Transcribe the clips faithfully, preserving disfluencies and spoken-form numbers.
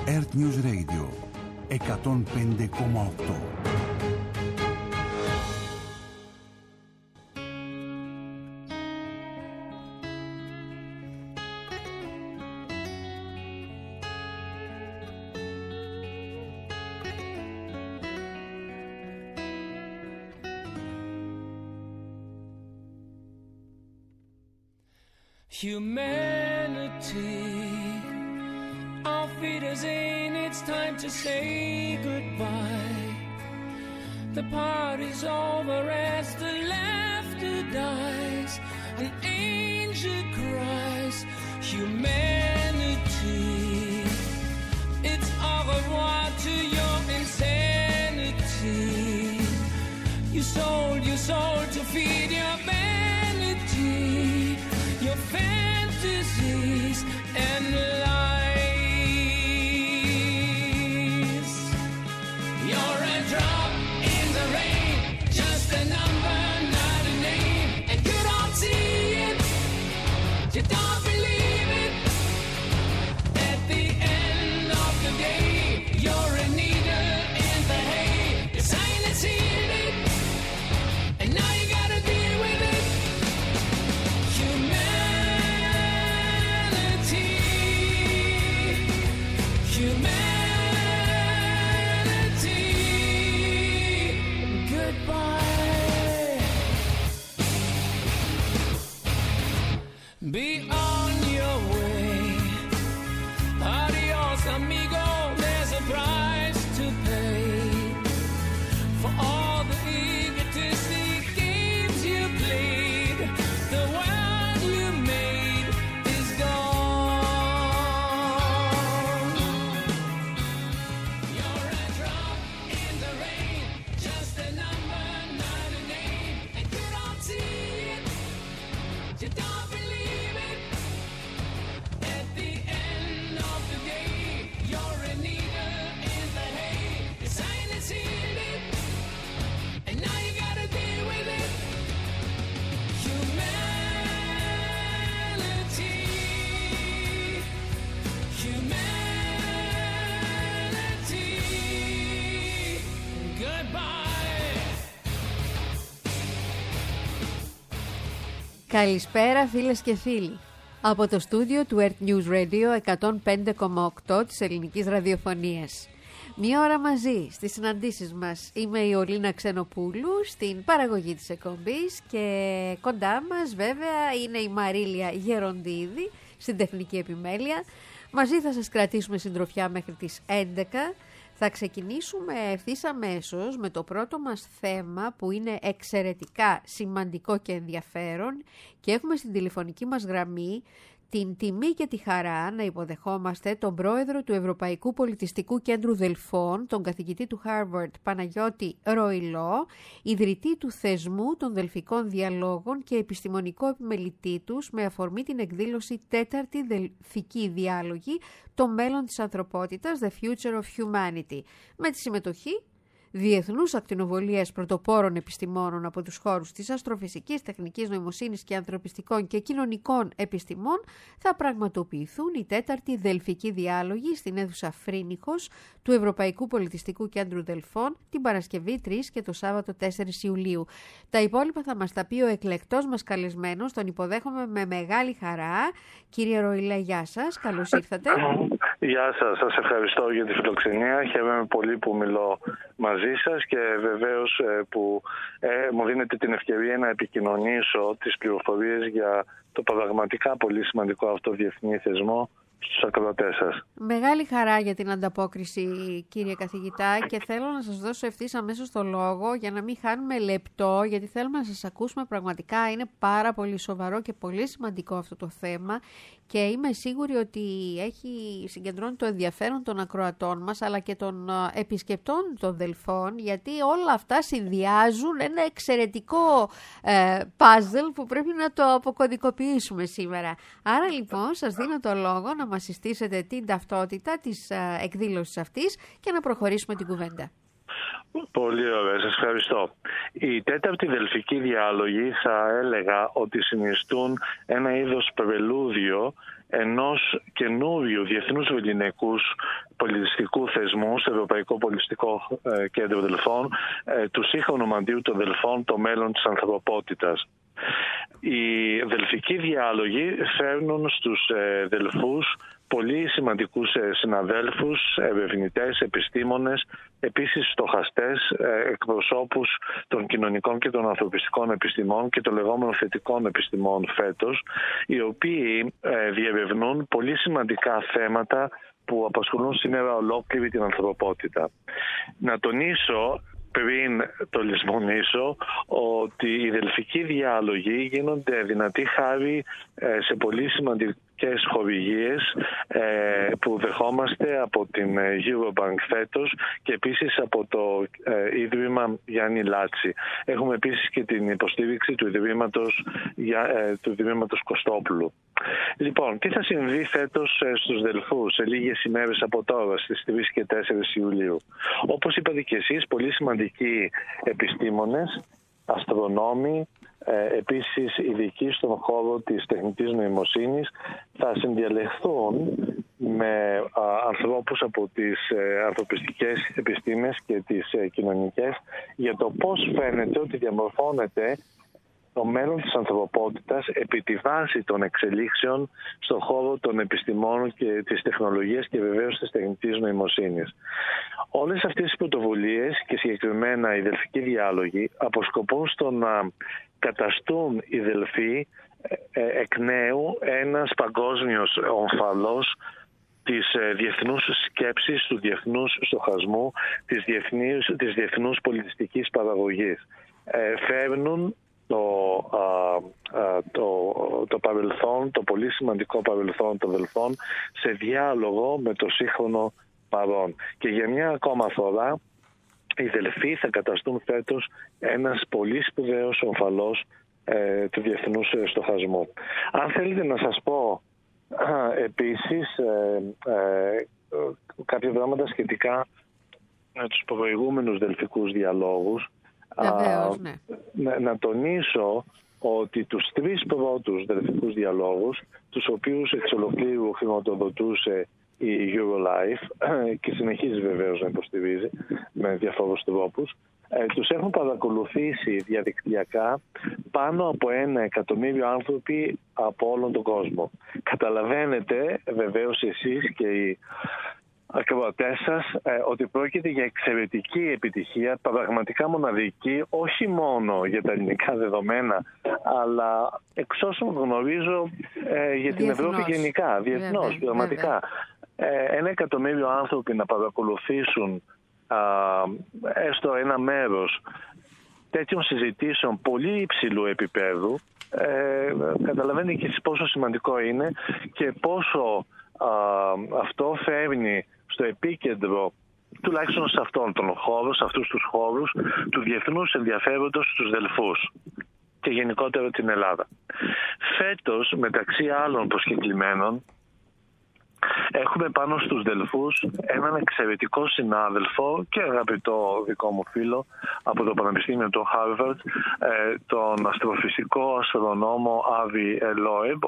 Earth News Radio εκατόν πέντε κόμμα οκτώ. Humanity, auf Wiedersehen, it's time to say goodbye. The party's over as the laughter dies. An angel cries, humanity, it's au revoir to your insanity. You sold your soul to feed your vanity, your fantasies and lies. You're a drop in the rain, just a number, not a name. And you don't see it, you don't believe it. At the end of the day, you're a needle in the hay. You sign and seal it, and now you gotta deal with it. Humanity, humanity, goodbye. Be on your way. Adios, amigo. There's a price to pay for all the egotistic games you played. The world you made is gone. You're a drop in the rain, just a number, not a name. And you don't see it, you don't believe it. At the end of the day, you're a needle in the hay. You signed and sealed it, and now you gotta deal with it. Humanity, humanity, goodbye. Καλησπέρα φίλες και φίλοι. Από το στούντιο του Earth News Radio εκατόν πέντε κόμμα οκτώ της ελληνικής ραδιοφωνίας. Μία ώρα μαζί στις συναντήσεις μας. Είμαι η Ολίνα Ξενοπούλου στην παραγωγή της εκπομπής και κοντά μας βέβαια είναι η Μαρίλια Γεροντίδη στην τεχνική επιμέλεια. Μαζί θα σας κρατήσουμε συντροφιά μέχρι τις έντεκα. Θα ξεκινήσουμε ευθύς αμέσως με το πρώτο μας θέμα που είναι εξαιρετικά σημαντικό και ενδιαφέρον και έχουμε στην τηλεφωνική μας γραμμή την τιμή και τη χαρά να υποδεχόμαστε τον πρόεδρο του Ευρωπαϊκού Πολιτιστικού Κέντρου Δελφών, τον καθηγητή του Harvard Παναγιώτη Ροϊλό, ιδρυτή του θεσμού των Δελφικών Διαλόγων και επιστημονικό επιμελητή τους με αφορμή την εκδήλωση Τέταρτη Δελφική Διάλογη, το μέλλον της ανθρωπότητας, The Future of Humanity, με τη συμμετοχή διεθνούς ακτινοβολίας πρωτοπόρων επιστημόνων από τους χώρους της αστροφυσικής, τεχνικής νοημοσύνης και ανθρωπιστικών και κοινωνικών επιστημών θα πραγματοποιηθούν οι τέταρτοι Δελφικοί Διάλογοι στην αίθουσα Φρίνικος του Ευρωπαϊκού Πολιτιστικού Κέντρου Δελφών την Παρασκευή τρεις και το Σάββατο τέσσερις Ιουλίου. Τα υπόλοιπα θα μας τα πει ο εκλεκτός μας καλεσμένος, τον υποδέχομαι με μεγάλη χαρά. Κύριε Ροϊλέ, γεια σας, καλώς ήρθατε. Γεια σας, σας ευχαριστώ για τη φιλοξενία. Χαίρομαι πολύ που μιλώ μαζί σας και βεβαίως που ε, μου δίνετε την ευκαιρία να επικοινωνήσω τις πληροφορίες για το πραγματικά πολύ σημαντικό αυτό διεθνή θεσμό στους ακροατές σας. Μεγάλη χαρά για την ανταπόκριση, κύριε καθηγητά, και θέλω να σας δώσω ευθύς αμέσως το λόγο για να μην χάνουμε λεπτό, γιατί θέλουμε να σας ακούσουμε. Πραγματικά είναι πάρα πολύ σοβαρό και πολύ σημαντικό αυτό το θέμα και είμαι σίγουρη ότι έχει συγκεντρώνει το ενδιαφέρον των ακροατών μας αλλά και των επισκεπτών των Δελφών, γιατί όλα αυτά συνδυάζουν ένα εξαιρετικό ε, puzzle που πρέπει να το αποκωδικοποιήσουμε σήμερα. Άρα λοιπόν σας δίνω το λόγο να μας συστήσετε την ταυτότητα της ε, εκδήλωσης αυτής και να προχωρήσουμε την κουβέντα. Πολύ ωραία, σας ευχαριστώ. Οι τέταρτοι Δελφικοί Διάλογοι θα έλεγα ότι συνιστούν ένα είδος πρελούδιο ενός καινούριου διεθνούς ελληνικούς πολιτιστικού θεσμού στο Ευρωπαϊκό Πολιτιστικό Κέντρο Δελφών, του σύγχρονου μαντίου των Δελφών, το μέλλον της ανθρωπότητας. Οι δελφικοί διάλογοι φέρνουν στους Δελφούς πολύ σημαντικούς συναδέλφους, ερευνητές, επιστήμονες, επίσης στοχαστές, εκπροσώπους των κοινωνικών και των ανθρωπιστικών επιστημών και των λεγόμενων θετικών επιστημών φέτος, οι οποίοι διερευνούν πολύ σημαντικά θέματα που απασχολούν σήμερα ολόκληρη την ανθρωπότητα. Να τονίσω, πριν το λησμονήσω, ότι οι δελφικοί διάλογοι γίνονται δυνατοί χάρη σε πολύ σημαντικές χορηγίες που δεχόμαστε από την Eurobank φέτος και επίσης από το Ίδρυμα Γιάννη Λάτση. Έχουμε επίσης και την υποστήριξη του Ιδρύματος, του Ιδρύματος Κωστόπουλου. Λοιπόν, τι θα συμβεί φέτος στους Δελφούς σε λίγες ημέρες από τώρα, στις τρεις και τέσσερις Ιουλίου? Όπως είπατε και εσείς, πολύ σημαντικοί επιστήμονες, αστρονόμοι, ε, επίσης ειδικοί στον χώρο της τεχνητής νοημοσύνης θα συνδιαλεχθούν με α, ανθρώπους από τις ε, ανθρωπιστικές επιστήμες και τις ε, κοινωνικές για το πώς φαίνεται ότι διαμορφώνεται το μέλλον της ανθρωπότητας επί τη βάση των εξελίξεων στον χώρο των επιστημών και της τεχνολογίας και βεβαίως της τεχνητής νοημοσύνης. Όλες αυτές οι πρωτοβουλίες και συγκεκριμένα οι δελφικοί διάλογοι αποσκοπούν στο να καταστούν οι Δελφοί εκ νέου ένας παγκόσμιος ομφαλός της διεθνούς σκέψης, του διεθνούς στοχασμού, της διεθνούς, της διεθνούς πολιτιστικής παραγωγής. Ε, φέρνουν Το, α, α, το, το παρελθόν, το πολύ σημαντικό παρελθόν των Δελφών σε διάλογο με το σύγχρονο παρόν. Και για μια ακόμα φορά οι Δελφοί θα καταστούν φέτος ένας πολύ σπουδαίος ομφαλός ε, του διεθνούς στοχασμού. Αν θέλετε να σας πω α, επίσης ε, ε, κάποια πράγματα σχετικά με τους προηγούμενους δελφικούς διαλόγους, Βεβαίως, ναι. να, να τονίσω ότι τους τρεις πρώτους δελφικούς διαλόγους, τους οποίους εξ ολοκλήρου χρηματοδοτούσε η Eurolife και συνεχίζει βεβαίως να υποστηρίζει με διαφορούς τρόπους, ε, τους έχουν παρακολουθήσει διαδικτυακά πάνω από ένα εκατομμύριο άνθρωποι από όλον τον κόσμο. Καταλαβαίνετε βεβαίως εσείς και οι ακροατές σας ε, ότι πρόκειται για εξαιρετική επιτυχία, πραγματικά μοναδική, όχι μόνο για τα ελληνικά δεδομένα, αλλά εξ όσων γνωρίζω ε, για την Διεθνώς. Ευρώπη γενικά, διεθνώς, βέβαια, πραγματικά. Ε, ένα εκατομμύριο άνθρωποι να παρακολουθήσουν α, έστω ένα μέρος τέτοιων συζητήσεων πολύ υψηλού επίπεδου, ε, καταλαβαίνετε και εσείς πόσο σημαντικό είναι και πόσο α, αυτό φέρνει στο επίκεντρο, τουλάχιστον σε αυτόν τον χώρο, σε αυτούς τους χώρους, του διεθνούς ενδιαφέροντος στους Δελφούς και γενικότερα την Ελλάδα. Φέτος, μεταξύ άλλων προσκεκλημένων, έχουμε πάνω στους Δελφούς έναν εξαιρετικό συνάδελφο και αγαπητό δικό μου φίλο από το Πανεπιστήμιο του Harvard, τον αστροφυσικό αστρονόμο Άβι Λόεμπ,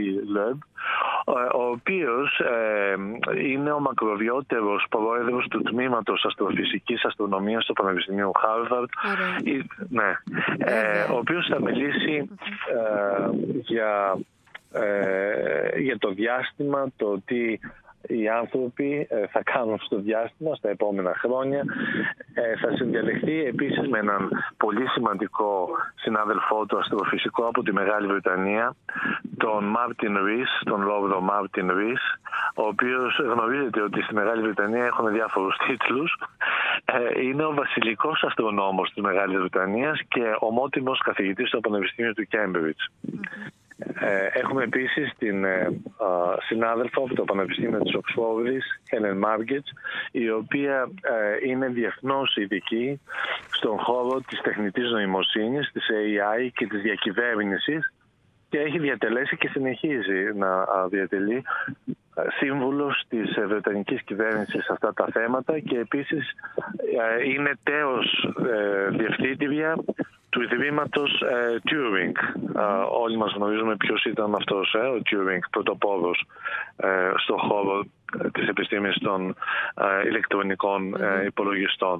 ο οποίος είναι ο μακροβιότερος πρόεδρος του τμήματος αστροφυσικής αστρονομίας στο Πανεπιστήμιο Harvard, ναι, ο οποίος θα μιλήσει για Ε, για το διάστημα, το τι οι άνθρωποι ε, θα κάνουν στο διάστημα στα επόμενα χρόνια. Ε, θα συνδιαλεχθεί επίσης με έναν πολύ σημαντικό συνάδελφό του αστροφυσικό από τη Μεγάλη Βρετανία, τον Μάρτιν Ρίς, τον Λόρδο Μάρτιν Ρίς, ο οποίος γνωρίζετε ότι στη Μεγάλη Βρετανία έχουν διάφορους τίτλους. Ε, είναι ο βασιλικός αστρονόμος της Μεγάλης Βρετανίας και ομότιμος καθηγητής στο Πανεπιστήμιο του Κέμπριτζ. Mm-hmm. Έχουμε επίσης την ε, συνάδελφο από το Πανεπιστήμιο της Οξφόρδης, Helen Margits, η οποία ε, είναι διεθνώς ειδική στον χώρο της τεχνητής νοημοσύνης, της έι άι και της διακυβέρνησης και έχει διατελέσει και συνεχίζει να διατελεί σύμβουλος της βρετανικής κυβέρνησης σε αυτά τα θέματα και επίσης είναι τέως ε, διευθύντρια του Ιδρύματος ε, Turing. Ε, όλοι μας γνωρίζουμε ποιος ήταν αυτός, ε, ο Turing, πρωτοπόρος ε, στον χώρο της επιστήμης των ε, ηλεκτρονικών ε, υπολογιστών.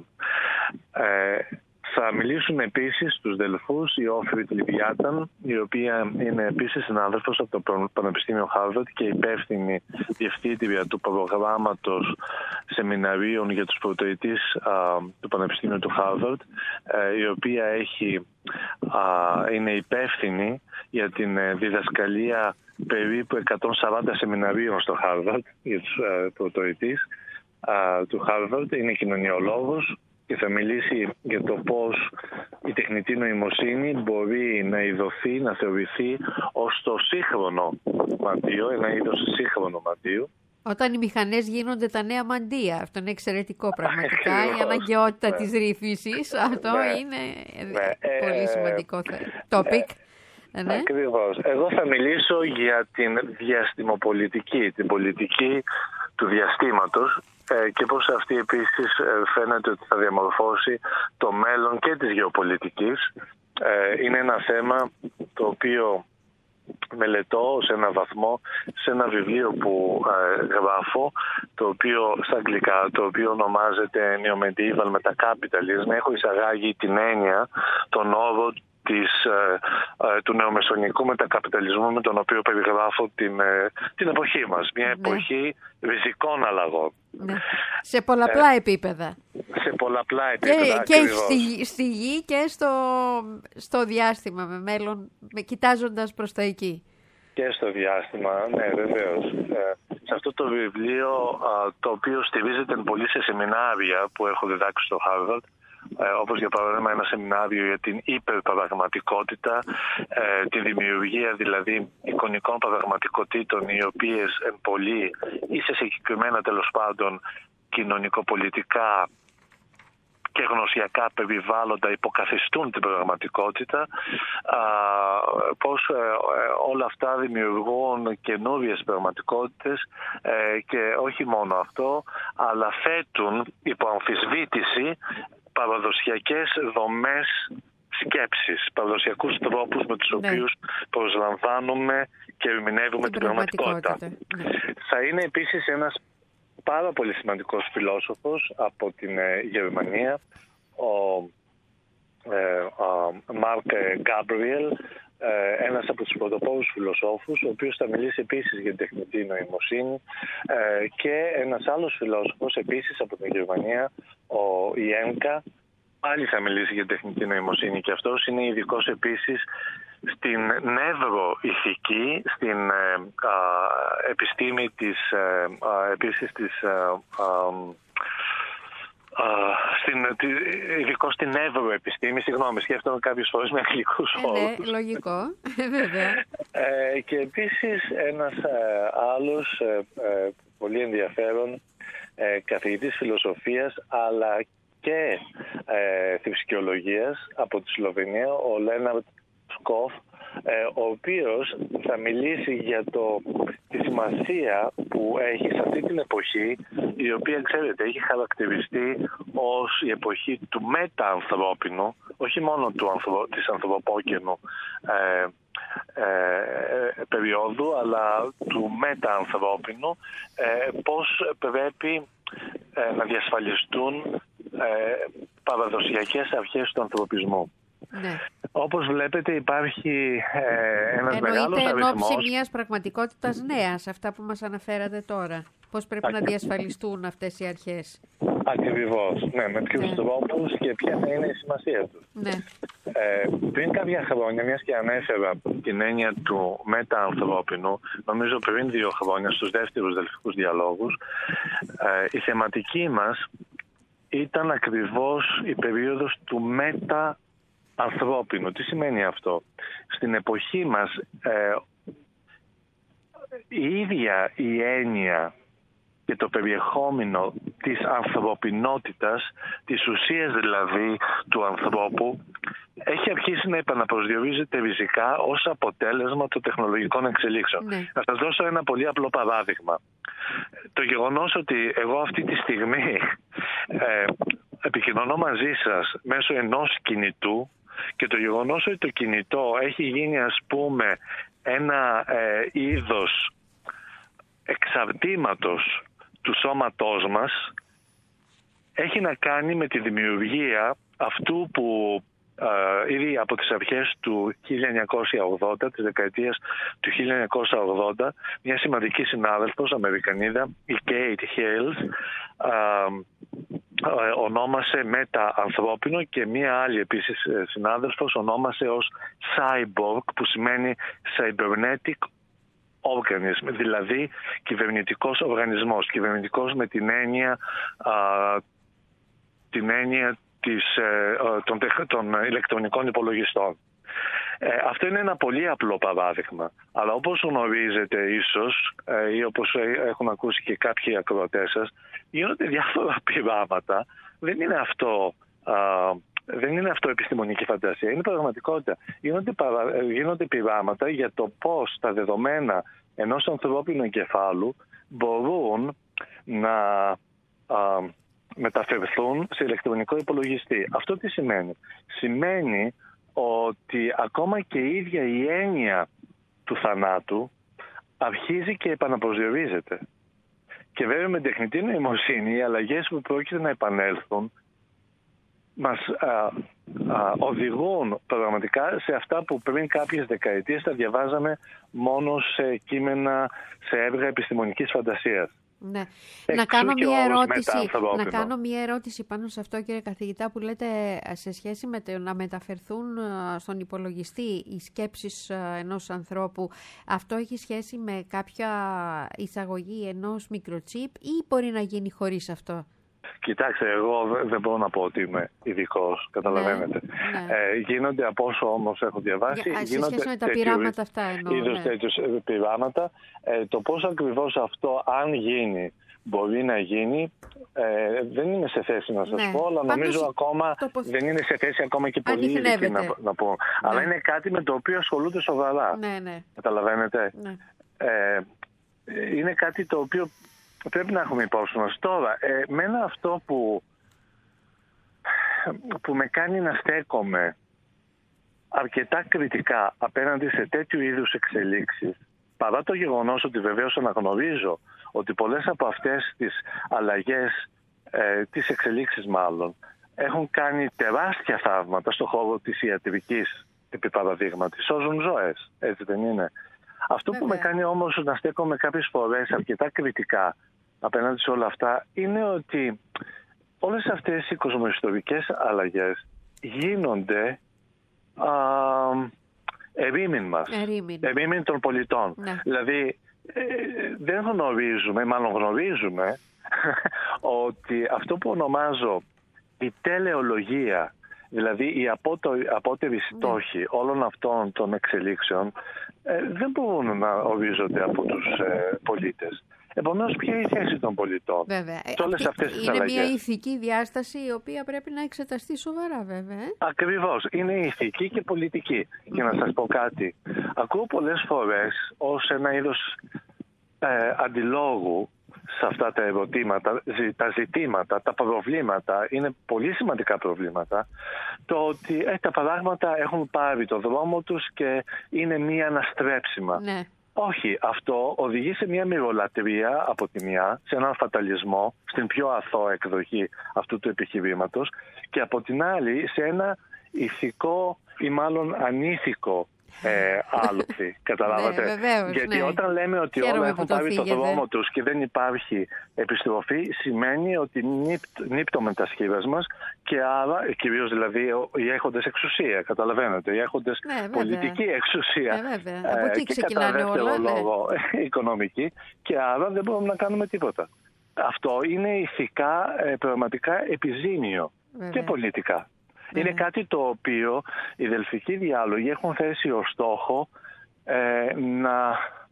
Ε, Θα μιλήσουν επίσης στους Δελφούς η Όφριτ Λιβιάταν, η οποία είναι επίσης συνάδελφος από το Πανεπιστήμιο Harvard και υπεύθυνη διευθύντρια του προγράμματος σεμιναρίων για τους πρωτοετής α, του Πανεπιστήμιου του Harvard, ε, η οποία έχει, α, είναι υπεύθυνη για την διδασκαλία περίπου εκατόν σαράντα σεμιναρίων στο Harvard για τους α, πρωτοετής α, του Harvard. Είναι κοινωνιολόγος και θα μιλήσει για το πώς η τεχνητή νοημοσύνη μπορεί να ειδωθεί, να θεωρηθεί ως το σύγχρονο μαντίο, ένα είδος σύγχρονο μαντίου. Όταν οι μηχανές γίνονται τα νέα μαντεία. Αυτό είναι εξαιρετικό πραγματικά. Η αναγκαιότητα ναι. της ρύθμισης. Αυτό ναι. είναι ναι. πολύ ε, σημαντικό topic. Ε, ναι. Ακριβώς. Εγώ θα μιλήσω για την διαστημοπολιτική, την πολιτική του διαστήματος, και πώς αυτή επίσης φαίνεται ότι θα διαμορφώσει το μέλλον και της γεωπολιτικής. Είναι ένα θέμα το οποίο μελετώ σε ένα βαθμό σε ένα βιβλίο που γράφω, το οποίο στα αγγλικά, το οποίο ονομάζεται Neo-Medieval Metacapitalism. Έχω εισαγάγει την έννοια, τον όρο της, ε, ε, του νεομεσονικού μετακαπιταλισμού, με τον οποίο περιγράφω την, ε, την εποχή μας. Μια εποχή ναι. ριζικών αλλαγών. Ναι. Σε πολλαπλά ε, επίπεδα. Σε πολλαπλά επίπεδα. Και, και στη, στη γη και στο, στο διάστημα, με μέλλον, με, κοιτάζοντας προς τα εκεί. Και στο διάστημα, ναι, βεβαίως. Ε, σε αυτό το βιβλίο, α, το οποίο στηρίζεται πολύ σε σεμινάρια που έχω διδάξει στο Harvard, Ε, όπως για παράδειγμα ένα σεμινάριο για την υπερπαραγματικότητα, ε, τη δημιουργία δηλαδή εικονικών παραγματικοτήτων, οι οποίες εν πολύ ή σε συγκεκριμένα τέλος πάντων κοινωνικοπολιτικά και γνωσιακά περιβάλλοντα υποκαθιστούν την πραγματικότητα, α, πώς ε, όλα αυτά δημιουργούν καινούριες πραγματικότητες ε, και όχι μόνο αυτό, αλλά θέτουν υπό αμφισβήτηση παραδοσιακές δομές σκέψης, παραδοσιακούς τρόπους με τους ναι. οποίους προσλαμβάνουμε και ερμηνεύουμε την, την πραγματικότητα. Ναι. Θα είναι επίσης ένας πάρα πολύ σημαντικός φιλόσοφος από την ε, Γερμανία, ο Μάρκ Γκάμπριελ, ε, ένας από τους πρωτοπόρους φιλοσόφους, ο οποίος θα μιλήσει επίσης για την τεχνητή νοημοσύνη, ε, και ένας άλλος φιλόσοφος επίσης από την Γερμανία, ο Ιένκα, πάλι θα μιλήσει για την τεχνητή νοημοσύνη και αυτός είναι ειδικός επίσης στην νευροηθική, στην ε, α, επιστήμη της, ε, α, επίσης της ε, α, Uh, στην, τη, ειδικό στην νευροεπιστήμη, συγγνώμη, σκέφτομαι κάποιες φορές με αγγλικούς όρους. Ε, ναι, λογικό, βέβαια. ε, και επίσης ένας ε, άλλος ε, ε, πολύ ενδιαφέρον ε, καθηγητής φιλοσοφίας αλλά και ε, θρησκεολογίας από τη Σλοβενία, ο Λέναρτ Σκοφ, ε, ο οποίος θα μιλήσει για το, τη σημασία που έχει σε αυτή την εποχή, η οποία, ξέρετε, έχει χαρακτηριστεί ως η εποχή του μεταανθρώπινου, όχι μόνο του ανθρω, της ανθρωπόκαινου ε, ε, περίοδου, αλλά του μεταανθρώπινου, ε, πώς πρέπει ε, να διασφαλιστούν ε, παραδοσιακές αρχές του ανθρωπισμού. Ναι. Όπως βλέπετε υπάρχει ε, ένας Εννοείται μεγάλος αριθμός. Εννοείται εν ώψη μιας πραγματικότητας νέας, αυτά που μας αναφέρατε τώρα. Πώς πρέπει Ακ... να διασφαλιστούν αυτές οι αρχές. Ακριβώς, ναι, με ποιους ναι. τρόπους και ποια θα είναι η σημασία τους. Ναι. Ε, πριν κάποια χρόνια, μιας και ανέφερα την έννοια του μεταανθρώπινου, νομίζω πριν δύο χρόνια στους δεύτερους δελφικούς διαλόγους, ε, η θεματική μας ήταν ακριβώς η περίοδος του μετα ανθρώπινο. Τι σημαίνει αυτό? Στην εποχή μας ε, η ίδια η έννοια και το περιεχόμενο της ανθρωπινότητας, της ουσίας δηλαδή του ανθρώπου, έχει αρχίσει να επαναπροσδιορίζεται ριζικά ως αποτέλεσμα των τεχνολογικών εξελίξεων. Ναι. Θα σας δώσω ένα πολύ απλό παράδειγμα. Το γεγονός ότι εγώ αυτή τη στιγμή ε, επικοινωνώ μαζί σας μέσω ενός κινητού, Και το γεγονός ότι το κινητό έχει γίνει, ας πούμε, ένα ε, είδος εξαρτήματος του σώματός μας, έχει να κάνει με τη δημιουργία αυτού που ε, ήδη από τις αρχές του χίλια εννιακόσια ογδόντα, της δεκαετίας του χίλια εννιακόσια ογδόντα, μια σημαντική συνάδελφος Αμερικανίδα, η Kate Hales, ε, ε, ονόμασε μετα-ανθρώπινο, και μια άλλη επίσης συνάδελφος ονόμασε ως cyborg, που σημαίνει cybernetic organism, δηλαδή κυβερνητικός οργανισμός. Κυβερνητικός με την έννοια, α, την έννοια της, ε, των, των ηλεκτρονικών υπολογιστών. Ε, αυτό είναι ένα πολύ απλό παράδειγμα. Αλλά όπως γνωρίζετε ίσως, ε, ή όπως έχουν ακούσει και κάποιοι ακροατές σας, γίνονται διάφορα πειράματα. Δεν είναι αυτό... Α, Δεν είναι αυτό επιστημονική φαντασία, είναι πραγματικότητα. Γίνονται, παρα... γίνονται πειράματα για το πώς τα δεδομένα ενός ανθρώπινου εγκεφάλου μπορούν να α, μεταφερθούν σε ηλεκτρονικό υπολογιστή. Αυτό τι σημαίνει? Σημαίνει ότι ακόμα και η ίδια η έννοια του θανάτου αρχίζει και επαναπροσδιορίζεται. Και βέβαια με τεχνητή νοημοσύνη οι αλλαγές που πρόκειται να επανέλθουν μας α, α, οδηγούν πραγματικά σε αυτά που πριν κάποιες δεκαετίες τα διαβάζαμε μόνο σε κείμενα, σε έργα επιστημονικής φαντασίας. Ναι. Να κάνω, μια ερώτηση, να κάνω μια ερώτηση πάνω σε αυτό, κύριε καθηγητά, που λέτε σε σχέση με το να μεταφερθούν στον υπολογιστή οι σκέψεις ενός ανθρώπου. Αυτό έχει σχέση με κάποια εισαγωγή ενός μικροτσίπ ή μπορεί να γίνει χωρίς αυτό? Κοιτάξτε, εγώ δεν μπορώ να πω ότι είμαι ειδικός, καταλαβαίνετε. Ναι, ναι. Ε, γίνονται, από όσο όμως έχω διαβάσει, Για, γίνονται σε σχέση με τα πειράματα αυτά εννοώ. Είδος ναι. τέτοιους πειράματα. Ε, το πώς ακριβώς αυτό, αν γίνει, μπορεί να γίνει, ε, δεν είναι σε θέση να σας ναι. πω, αλλά νομίζω Πάντως, ακόμα το... δεν είναι σε θέση ακόμα και πολύ ειδικοί να, να πω. Ναι. Αλλά είναι κάτι με το οποίο ασχολούνται σοβαρά. Ναι, ναι. Καταλαβαίνετε. Ναι. Ε, είναι κάτι το οποίο πρέπει να έχουμε υπόψη μας. Τώρα, ε, μένα αυτό που, που με κάνει να στέκομαι αρκετά κριτικά απέναντι σε τέτοιου είδους εξελίξεις, παρά το γεγονός ότι βεβαίως αναγνωρίζω ότι πολλές από αυτές τις αλλαγές, ε, τις εξελίξεις μάλλον, έχουν κάνει τεράστια θαύματα στον χώρο της ιατρικής, επί παραδείγματι, σώζουν ζωές, έτσι δεν είναι? Αυτό Βέβαια. που με κάνει όμως να στέκομαι κάποιες φορές αρκετά κριτικά απέναντι σε όλα αυτά είναι ότι όλες αυτές οι κοσμοϊστορικές αλλαγές γίνονται α, ερήμην μας, ερήμην. ερήμην των πολιτών. Ναι. Δηλαδή ε, δεν γνωρίζουμε, μάλλον γνωρίζουμε ότι αυτό που ονομάζω η τελεολογία, δηλαδή η απότερη στόχη ναι. όλων αυτών των εξελίξεων, ε, δεν μπορούν να ορίζονται από τους ε, πολίτες. Επομένως, ποια είναι η θέση των πολιτών? Βέβαια. Σε όλες αυτές τις είναι αλλαγές. Μια ηθική διάσταση η οποία πρέπει να εξεταστεί σοβαρά, βέβαια. Ε? Ακριβώς. Είναι ηθική και πολιτική. Και να σας πω κάτι. Ακούω πολλές φορές ως ένα είδος ε, αντιλόγου σε αυτά τα ερωτήματα, τα ζητήματα, τα προβλήματα, είναι πολύ σημαντικά προβλήματα, το ότι ε, τα πράγματα έχουν πάρει το δρόμο τους και είναι μία αναστρέψιμα. Ναι. Όχι, αυτό οδηγεί σε μια μυρολατρεία από τη μια, σε έναν φαταλισμό, στην πιο αθώα εκδοχή αυτού του επιχειρήματος, και από την άλλη σε ένα ηθικό ή μάλλον ανήθικο ε, άλοθη. Καταλάβατε? Ναι, βεβαίως, γιατί ναι. όταν λέμε ότι Χαίρομαι όλα έχουν το πάρει φύγετε. το δρόμο τους και δεν υπάρχει επιστροφή, σημαίνει ότι νύπτουμε τα σχήρα μας, και άρα, κυρίως δηλαδή οι έχοντες εξουσία, καταλαβαίνετε, οι έχοντες ναι, πολιτική εξουσία ναι, βέβαια. Από εκεί και κατά δεύτερο λόγο ναι. οικονομική, και άρα δεν μπορούμε να κάνουμε τίποτα. Αυτό είναι ηθικά ε, πραγματικά επιζήμιο βέβαια. Και πολιτικά. Mm. Είναι κάτι το οποίο οι δελφικοί διάλογοι έχουν θέσει ως στόχο ε, να,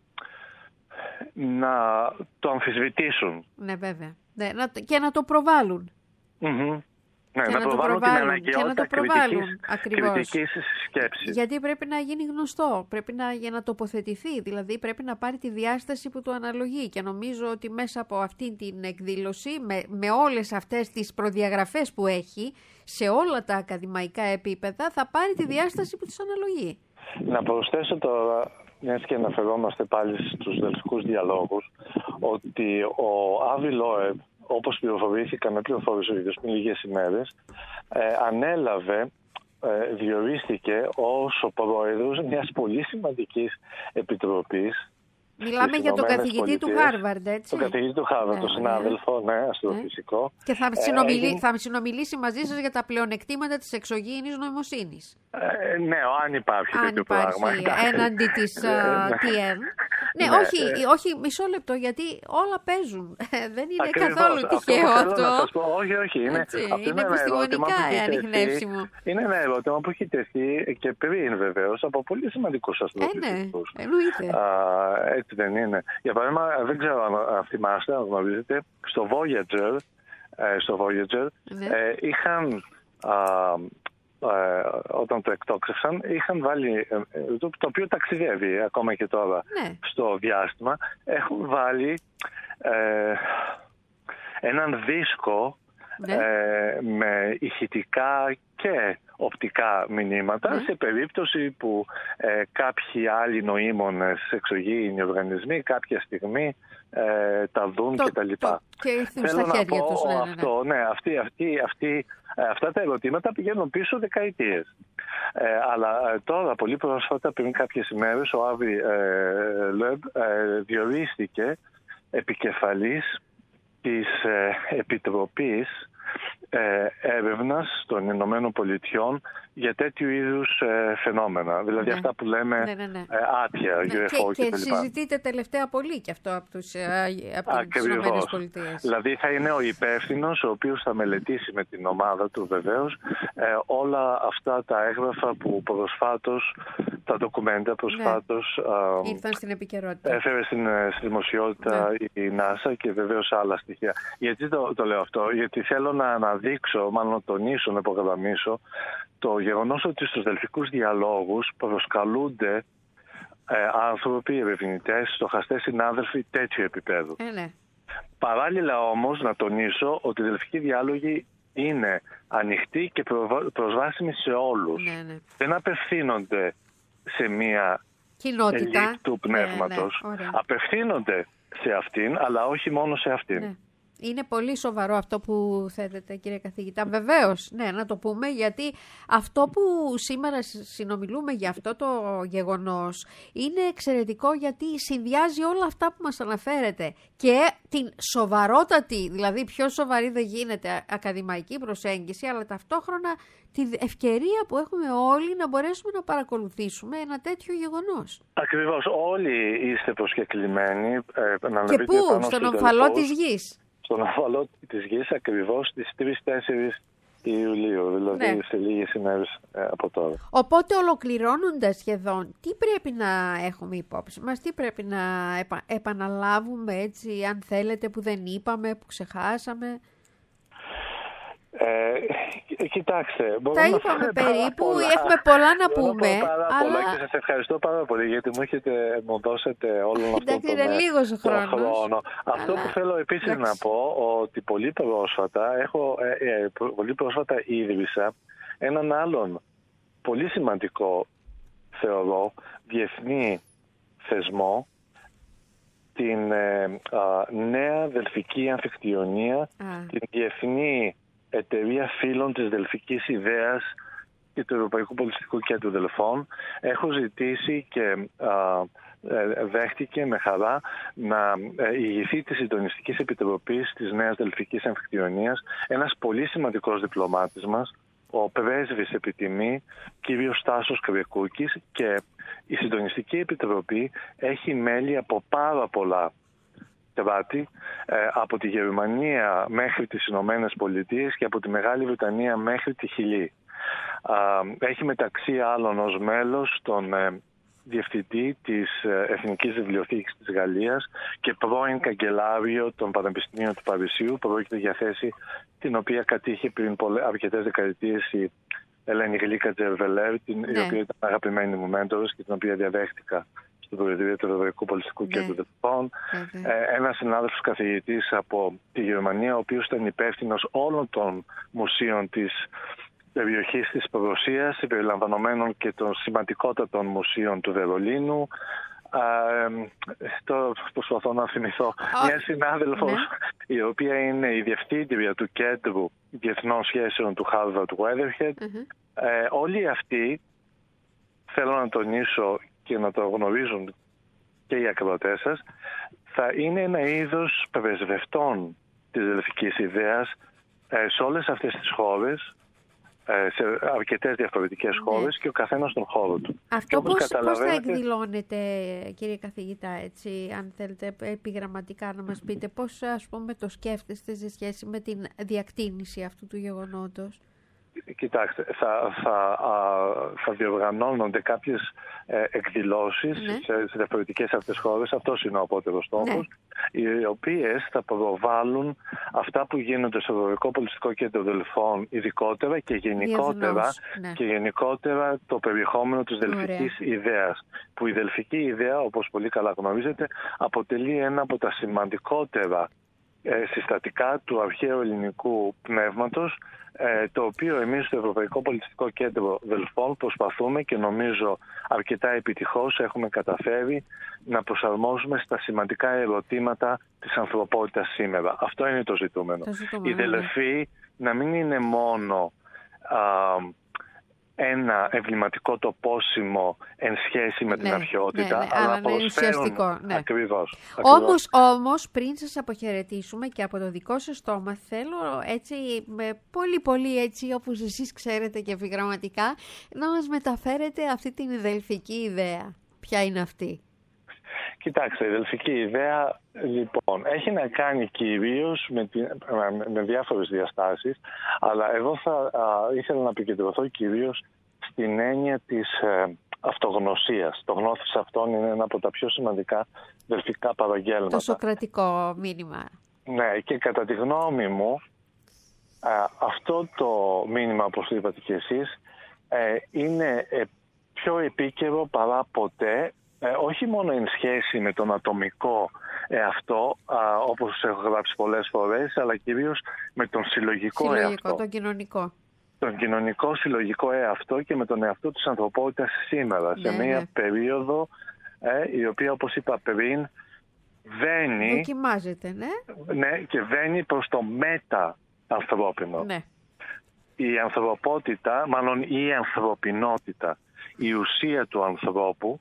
να το αμφισβητήσουν. Ναι, βέβαια. Ναι, να, και να το προβάλλουν. Mm-hmm. Ναι, και να, να το προβάλλουν την προβάλλουν και να το προβάλλουν ακριβώς. κριτικής σκέψης. Γιατί πρέπει να γίνει γνωστό, πρέπει να, για να τοποθετηθεί, δηλαδή πρέπει να πάρει τη διάσταση που του αναλογεί και νομίζω ότι μέσα από αυτή την εκδήλωση, με, με όλες αυτές τις προδιαγραφές που έχει, σε όλα τα ακαδημαϊκά επίπεδα θα πάρει τη διάσταση που της αναλογεί. Να προσθέσω τώρα, μιας και αναφερόμαστε πάλι στους δελφικούς διαλόγους, ότι ο Άβι Λόεμπ, όπως πληροφορήθηκα με πληροφόρησε ο ίδιος πριν λίγες ημέρες, ε, ανέλαβε, ε, διορίστηκε ως ο πρόεδρος μιας πολύ σημαντικής επιτροπής. Μιλάμε για τον καθηγητή του Χάρβαρντ, έτσι. Τον καθηγητή του Χάρβαρντ, τον συνάδελφο, ναι, αστροφυσικό. Και θα, συνομιλεί, ε, θα συνομιλήσει μαζί σας για τα πλεονεκτήματα της εξωγήινης νοημοσύνης. Ε, ναι, αν υπάρχει αν τέτοιο υπάρχει πράγμα. έναντι της uh, τι εν. Ναι, ναι, όχι, ε, όχι, μισό λεπτό, γιατί όλα παίζουν. Δεν είναι ακριβώς, καθόλου τυχαίο αυτό. αυτό. Να σας πω, όχι, όχι. Είναι, έτσι, αυτό είναι επιστημονικά ανιχνεύσιμο. Είναι ένα ερώτημα που έχει τεθεί και πριν βεβαίως από πολύ σημαντικούς αστροφυσικούς. Ε, ναι, εννοείται. Έτσι δεν είναι. Για παράδειγμα, δεν ξέρω αν θυμάστε, αν γνωρίζετε, στο Voyager, στο Voyager ναι. ε, είχαν... Α, Ε, όταν το εκτόξευσαν, είχαν βάλει, ε, το, το οποίο ταξιδεύει ακόμα και τώρα ναι. στο διάστημα, έχουν βάλει ε, έναν δίσκο ναι. ε, με ηχητικά και οπτικά μηνύματα ναι. σε περίπτωση που ε, κάποιοι άλλοι νοήμονες εξωγήινοι οργανισμοί κάποια στιγμή ε, τα δουν το, και τα λοιπά. Και ήρθουν Θέλω στα χέρια να πω τους. Ναι, ναι, ναι. αυτό, ναι, αυτή, αυτή, αυτή, αυτά τα ερωτήματα πηγαίνουν πίσω δεκαετίες. Ε, αλλά ε, τώρα, πολύ πρόσφατα, πριν κάποιες ημέρες, ο Άβι ε, Λόεμπ ε, διορίστηκε επικεφαλής της ε, Επιτροπής ε, Έρευνας των Ηνωμένων Πολιτειών για τέτοιου είδους ε, φαινόμενα. Δηλαδή ναι. αυτά που λέμε ναι, ναι, ναι. ε, άτια, ναι. γιου εφ ο και, και, και συζητείται τελευταία πολύ και αυτό από, τους, από τις Ηνωμένες Πολιτείες. Δηλαδή θα είναι ο υπεύθυνος ο οποίος θα μελετήσει με την ομάδα του βεβαίως ε, όλα αυτά τα έγγραφα που προσφάτως, τα ντοκουμέντα προσφάτως ναι. ε, ήρθαν στην επικαιρότητα. Έφερε στην, στη δημοσιότητα ναι. η NASA και βεβαίως άλλα στοιχεία. Γιατί το, το λέω αυτό? Γιατί θέλω να αναδείξω, μάλλον να τονίσω, να υπογραμμίσω το γεγονός ότι στους δελφικούς διαλόγους προσκαλούνται ε, άνθρωποι, ερευνητές, στοχαστές συνάδελφοι τέτοιου επίπεδου. Ε, ναι. Παράλληλα όμως να τονίσω ότι οι δελφικοί διάλογοι είναι ανοιχτοί και προσβάσιμοι σε όλους. Ναι, ναι. Δεν απευθύνονται σε μία κοινότητα ελίτ του πνεύματος. Ναι, ναι. Απευθύνονται σε αυτήν, αλλά όχι μόνο σε αυτήν. Ναι. Είναι πολύ σοβαρό αυτό που θέτετε, κύριε καθηγητά. Βεβαίως, ναι, να το πούμε, γιατί αυτό που σήμερα συνομιλούμε για αυτό το γεγονός είναι εξαιρετικό, γιατί συνδυάζει όλα αυτά που μας αναφέρετε και την σοβαρότατη, δηλαδή πιο σοβαρή δεν γίνεται, ακαδημαϊκή προσέγγιση, αλλά ταυτόχρονα τη ευκαιρία που έχουμε όλοι να μπορέσουμε να παρακολουθήσουμε ένα τέτοιο γεγονός. Ακριβώς, όλοι είστε προσκεκλημένοι. Ε, να και πού? Στον ομφαλό της γης. Στον ομφαλό της γης, ακριβώς στις τρεις τέσσερις Ιουλίου, δηλαδή ναι. σε λίγες ημέρες ε, από τώρα. Οπότε, ολοκληρώνοντας σχεδόν, τι πρέπει να έχουμε υπόψη μας, τι πρέπει να επα- επαναλάβουμε, έτσι, αν θέλετε, που δεν είπαμε, που ξεχάσαμε? Ε, κοιτάξτε, τα είπαμε περίπου, έχουμε πολλά να πούμε. Πάρα αλλά... πολλά και σας ευχαριστώ πάρα πολύ, γιατί μου, έχετε, μου δώσετε όλον αυτό Εντάξει, είναι λίγος ο χρόνος. χρόνο. Αυτό αλλά... που θέλω επίσης Εντάξει. να πω, ότι πολύ πρόσφατα, έχω, ε, ε, πολύ πρόσφατα ίδρυσα έναν άλλον πολύ σημαντικό, θεωρώ, διεθνή θεσμό, την ε, α, νέα Δελφική Αμφικτιονία, α. την Διεθνή Εταιρεία Φίλων της Δελφικής Ιδέας και του Ευρωπαϊκού Πολιτιστικού Κέντρου Δελφών. Έχω ζητήσει και α, δέχτηκε με χαρά να ηγηθεί της Συντονιστικής Επιτροπής της Νέας Δελφικής Αμφικτιονίας ένας πολύ σημαντικός διπλωμάτης μας, ο πρέσβης επιτιμή κύριος Τάσος Κρεκούκης, και η Συντονιστική Επιτροπή έχει μέλη από πάρα πολλά κράτη, από τη Γερμανία μέχρι τις Ηνωμένες Πολιτείες και από τη Μεγάλη Βρετανία μέχρι τη Χιλή. Έχει μεταξύ άλλων ως μέλος τον διευθυντή της Εθνικής Βιβλιοθήκης της Γαλλίας και πρώην καγκελάριο των Πανεπιστημίων του Παρισιού. Πρόκειται για θέση την οποία κατήχε πριν αρκετές δεκαετίες η Ελένη Γλίκα Τζερβελέρ, ναι. η οποία ήταν αγαπημένη μου μέντορος και την οποία διαδέχτηκα στο Προεδρείο του Ευρωπαϊκού Πολιτιστικού ναι. Κέντρου Δελφών. Okay. Ε, ένας συνάδελφος καθηγητής από τη Γερμανία, ο οποίος ήταν υπεύθυνος όλων των μουσείων της περιοχής της Πρωσίας, συμπεριλαμβανομένων και των σημαντικότατων μουσείων του Βερολίνου. Ε, τώρα προσπαθώ να θυμηθώ oh. μια συνάδελφος ναι. η οποία είναι η διευθύντρια του Κέντρου Διεθνών Σχέσεων του Harvard Weatherhead. Mm-hmm. Ε, όλοι αυτοί, θέλω να τονίσω και να το γνωρίζουν και οι ακροατές σας, θα είναι ένα είδος πρεσβευτών της δελφικής ιδέας ε, σε όλες αυτές τις χώρες, σε αρκετές διαφορετικές χώρες ναι. και ο καθένας στον χώρο του. Αυτό πώς, καταλαβαίνετε... πώς θα εκδηλώνεται, κύριε καθηγητά, έτσι, αν θέλετε επιγραμματικά να μας πείτε, πώς ας πούμε το σκέφτεστε σε σχέση με την διακτίνηση αυτού του γεγονότος? Κοιτάξτε, θα, θα, α, θα διοργανώνονται κάποιες ε, εκδηλώσεις ναι. σε, σε διαφορετικές αυτές χώρες, αυτός είναι ο απότερος στόχος, ναι. οι οποίες θα προβάλλουν αυτά που γίνονται στο Ευρωπαϊκό Πολιτιστικό Κέντρο Δελφών ειδικότερα και γενικότερα, ναι. και γενικότερα το περιεχόμενο της δελφικής Ωραία. ιδέας. Που η δελφική ιδέα, όπως πολύ καλά γνωρίζετε, αποτελεί ένα από τα σημαντικότερα ε, συστατικά του αρχαίου ελληνικού πνεύματος, το οποίο εμείς στο Ευρωπαϊκό Πολιτιστικό Κέντρο Δελφών προσπαθούμε και νομίζω αρκετά επιτυχώς έχουμε καταφέρει να προσαρμόσουμε στα σημαντικά ερωτήματα της ανθρωπότητας σήμερα. Αυτό είναι το ζητούμενο. Το ζητούμενο. Η δελφή να μην είναι μόνο α, ένα εμβληματικό τοπόσιμο εν σχέση με την ναι, αρχαιότητα, ναι, ναι, αλλά να προσφέρουν ναι. ακριβώς. Όμως, όμως, πριν σας αποχαιρετήσουμε και από το δικό σας στόμα, θέλω έτσι, με πολύ πολύ έτσι, όπως εσείς ξέρετε και επιγραμματικά, να μας μεταφέρετε αυτή την δελφική ιδέα. Ποια είναι αυτή? Κοιτάξτε, η δελφική ιδέα λοιπόν έχει να κάνει κυρίως με, με διάφορες διαστάσεις, αλλά εγώ θα α, ήθελα να επικεντρωθώ κυρίως στην έννοια της ε, αυτογνωσίας. Το γνώθις αυτών είναι ένα από τα πιο σημαντικά δελφικά παραγγέλματα. Το σοκρατικό μήνυμα. Ναι, και κατά τη γνώμη μου ε, αυτό το μήνυμα, όπως είπατε και εσείς, ε, είναι ε, πιο επίκαιρο παρά ποτέ. Ε, όχι μόνο εν σχέση με τον ατομικό εαυτό, α, όπως έχω γράψει πολλές φορές, αλλά κυρίως με τον συλλογικό, συλλογικό εαυτό. Τον κοινωνικό. Τον κοινωνικό συλλογικό εαυτό και με τον εαυτό της ανθρωπότητας σήμερα, ναι, σε μια ναι. περίοδο ε, η οποία, όπως είπα πριν, βαίνει... Δοκιμάζεται, ναι. Ναι, και βαίνει προς το μετα-ανθρώπινο. Ναι. Η ανθρωπότητα, μάλλον η ανθρωπινότητα, η ουσία του ανθρώπου,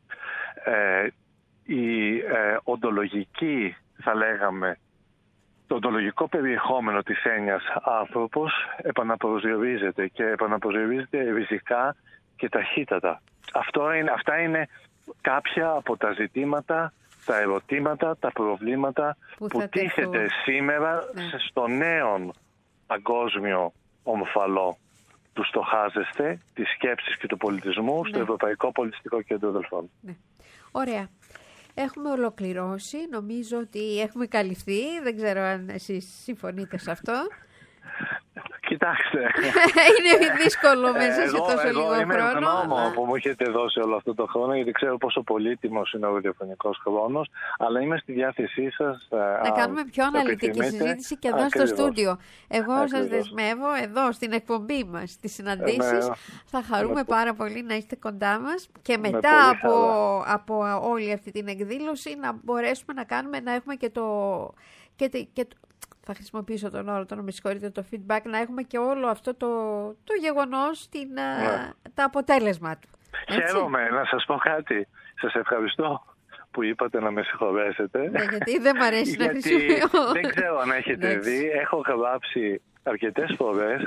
Ε, η ε, οντολογική, θα λέγαμε, το οντολογικό περιεχόμενο της έννοιας άνθρωπος επαναπροσδιορίζεται και επαναπροσδιορίζεται ριζικά και ταχύτατα. Αυτό είναι, αυτά είναι κάποια από τα ζητήματα, τα ερωτήματα, τα προβλήματα που, που τίθεται σήμερα ναι. στο νέο παγκόσμιο ομφαλό του στοχάζεστε, της σκέψης και του πολιτισμού ναι. στο Ευρωπαϊκό Πολιτιστικό Κέντρο Δελφών. Ναι. Ωραία. Έχουμε ολοκληρώσει. Νομίζω ότι έχουμε καλυφθεί. Δεν ξέρω αν εσείς συμφωνείτε σε αυτό. Κοιτάξτε. Είναι δύσκολο μέσα εγώ, σε τόσο εγώ λίγο χρόνο. Είμαι ευγνώμων που μου έχετε δώσει όλο αυτό το χρόνο, γιατί ξέρω πόσο πολύτιμος είναι ο ραδιοφωνικός χρόνος, αλλά είμαι στη διάθεσή σας. Να α, κάνουμε πιο αναλυτική συζήτηση και εδώ Ακριβώς. στο στούντιο. Εγώ Ακριβώς. σας δεσμεύω εδώ στην εκπομπή μας, στις συναντήσεις. Με... Θα χαρούμε με... πάρα πολύ να είστε κοντά μας και μετά από, από όλη αυτή την εκδήλωση να μπορέσουμε να κάνουμε, να έχουμε και το... Και, και το θα χρησιμοποιήσω τον όρο, τον με συγχωρείτε, το feedback, να έχουμε και όλο αυτό το, το γεγονός, την, ναι. το αποτέλεσμα του. Έτσι? Χαίρομαι να σας πω κάτι. Σας ευχαριστώ που είπατε να με συγχωρέσετε. Ναι, γιατί δεν μ' αρέσει να χρησιμοποιώ. Δεν ξέρω αν έχετε δει, έχω γράψει αρκετές φορές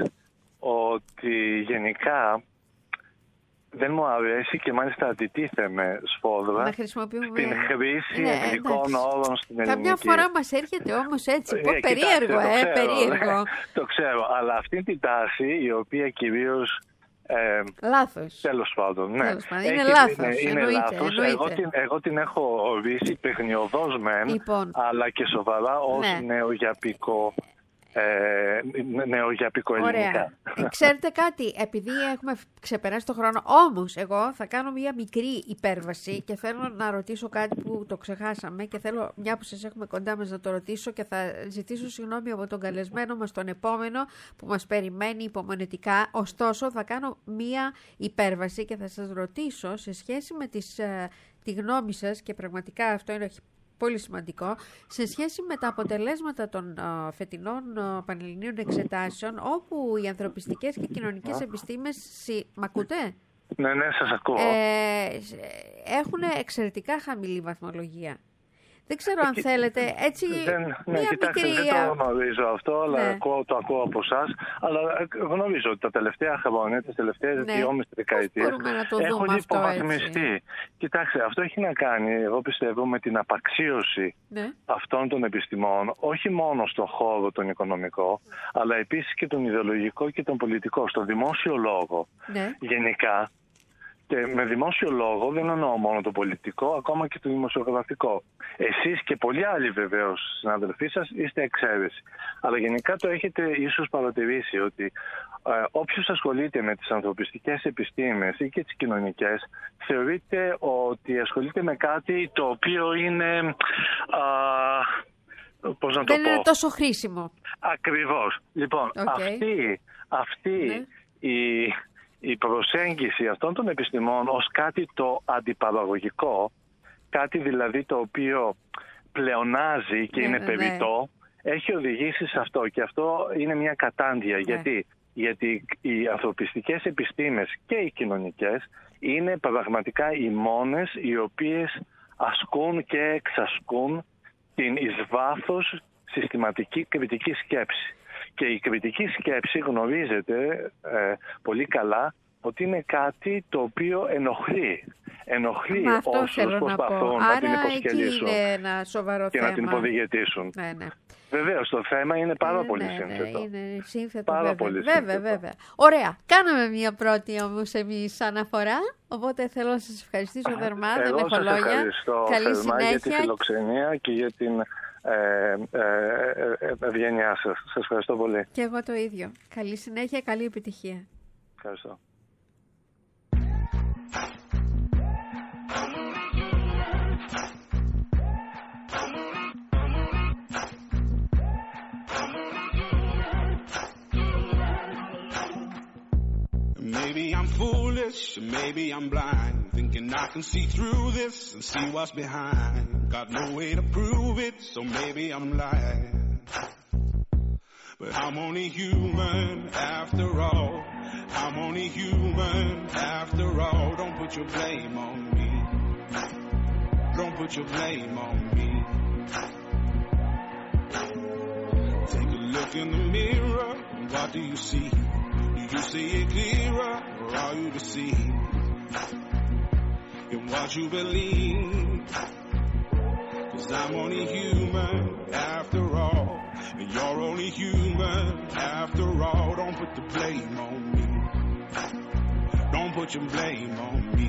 ότι γενικά δεν μου αρέσει και μάλιστα αντιτίθεμαι σφόδρα στην χρήση ναι, αγγλικών όρων στην ελληνική. Καμιά φορά μας έρχεται όμως έτσι, πω, περίεργο, κοιτάξτε, ε, το ξέρω, περίεργο. Ναι, το ξέρω, αλλά αυτή την τάση η οποία κυρίως Ε, λάθος. Τέλος πάντων, ναι. Τέλος πάντων. Είναι Έχει, λάθος. Είναι, είναι εννοείται, λάθος. εννοείται. Εγώ, την, εγώ την έχω ορίσει παιχνιωδώς μεν, Λοιπόν. αλλά και σοβαρά ως Ναι. νεογιαπικό. Ε, νεογιαπικό ελληνικά. Ωραία. Ε, ξέρετε κάτι, επειδή έχουμε ξεπεράσει το χρόνο, όμως εγώ θα κάνω μια μικρή υπέρβαση και θέλω να ρωτήσω κάτι που το ξεχάσαμε και θέλω, μια που σας έχουμε κοντά μας, να το ρωτήσω και θα ζητήσω συγγνώμη από τον καλεσμένο μας τον επόμενο που μας περιμένει υπομονετικά. Ωστόσο θα κάνω μια υπέρβαση και θα σας ρωτήσω σε σχέση με τις, ε, τη γνώμη σας, και πραγματικά αυτό είναι πολύ σημαντικό, σε σχέση με τα αποτελέσματα των uh, φετινών uh, πανελληνίων εξετάσεων, όπου οι ανθρωπιστικές και κοινωνικές επιστήμες, συ... μ' ακούτε? Ναι, ναι, σας ακούω. Ε, έχουν εξαιρετικά χαμηλή βαθμολογία. Δεν ξέρω αν θέλετε, έτσι, δεν, ναι, μια κοιτάξτε, μικρή... δεν το γνωρίζω αυτό, αλλά ναι. ακούω, το ακούω από εσάς. Αλλά γνωρίζω ότι τα τελευταία χρόνια, τις τελευταίες ναι. δυόμιση δεκαετίες, έχουν υποβαθμιστεί. Κοιτάξτε, αυτό έχει να κάνει, εγώ πιστεύω, με την απαξίωση ναι. αυτών των επιστημών, όχι μόνο στον χώρο τον οικονομικό, αλλά επίσης και τον ιδεολογικό και τον πολιτικό, στον δημόσιο λόγο. Ναι. Γενικά. Και με δημόσιο λόγο δεν εννοώ μόνο το πολιτικό, ακόμα και το δημοσιογραφικό. Εσείς και πολλοί άλλοι βεβαίως συναδελφοί σας είστε εξαίρεση. Αλλά γενικά το έχετε ίσως παρατηρήσει ότι ε, όποιος ασχολείται με τις ανθρωπιστικές επιστήμες ή και τις κοινωνικές, θεωρείται ότι ασχολείται με κάτι το οποίο είναι... Α, πώς να το δεν πω. είναι τόσο χρήσιμο. Ακριβώς. Λοιπόν, okay. αυτή, αυτή ναι. η... η προσέγγιση αυτών των επιστημών ως κάτι το αντιπαραγωγικό, κάτι δηλαδή το οποίο πλεονάζει και ναι, είναι περιττό, ναι. έχει οδηγήσει σε αυτό. Και αυτό είναι μια κατάντια. Ναι. Γιατί? Γιατί οι ανθρωπιστικές επιστήμες και οι κοινωνικές είναι πραγματικά οι μόνες οι οποίες ασκούν και εξασκούν την εις βάθος συστηματική κριτική σκέψη. Και η κριτική σκέψη γνωρίζετε ε, πολύ καλά ότι είναι κάτι το οποίο ενοχλεί. Ενοχλεί όσους προσπαθούν να, να την υποσκελίσουν ένα σοβαρό και θέμα. να την υποδηγετήσουν. Ναι, ναι. Βεβαίως, το θέμα είναι πάρα ναι, πολύ ναι, σύνθετο. Ναι, είναι σύνθετο, πάρα βέβαια. Πολύ βέβαια, σύνθετο. βέβαια. Ωραία. Κάναμε μια πρώτη όμως εμείς αναφορά, οπότε θέλω να σας ευχαριστήσω θερμά. Εγώ δεν έχω σας λόγια. ευχαριστώ Καλή θερμά συνέχεια. για τη φιλοξενία και για την ε, ε, ε, ευγένειά σας. Σας ευχαριστώ πολύ. Και εγώ το ίδιο. Καλή συνέχεια, καλή επιτυχία. Ευχαριστώ. Maybe I'm foolish, maybe I'm blind, thinking I can see through this and see what's behind. Got no way to prove it, so maybe I'm lying. But I'm only human after all. I'm only human after all. Don't put your blame on me. Don't put your blame on me. Take a look in the mirror, what do you see? Do you see it clearer, or are you deceived in what you believe? 'Cause I'm only human after all, and you're only human after all. Don't put the blame on me. Don't put your blame on me.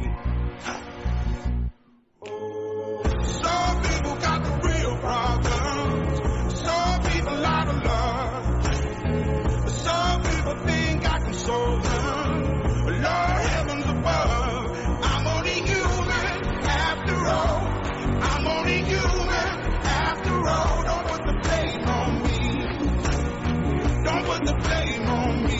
Some people got the real problems. Some people out of love. Some people think I can solve them. Lord heavens above, I'm only human after all. I'm only human after all. Don't put the blame on me. Don't put the blame on me.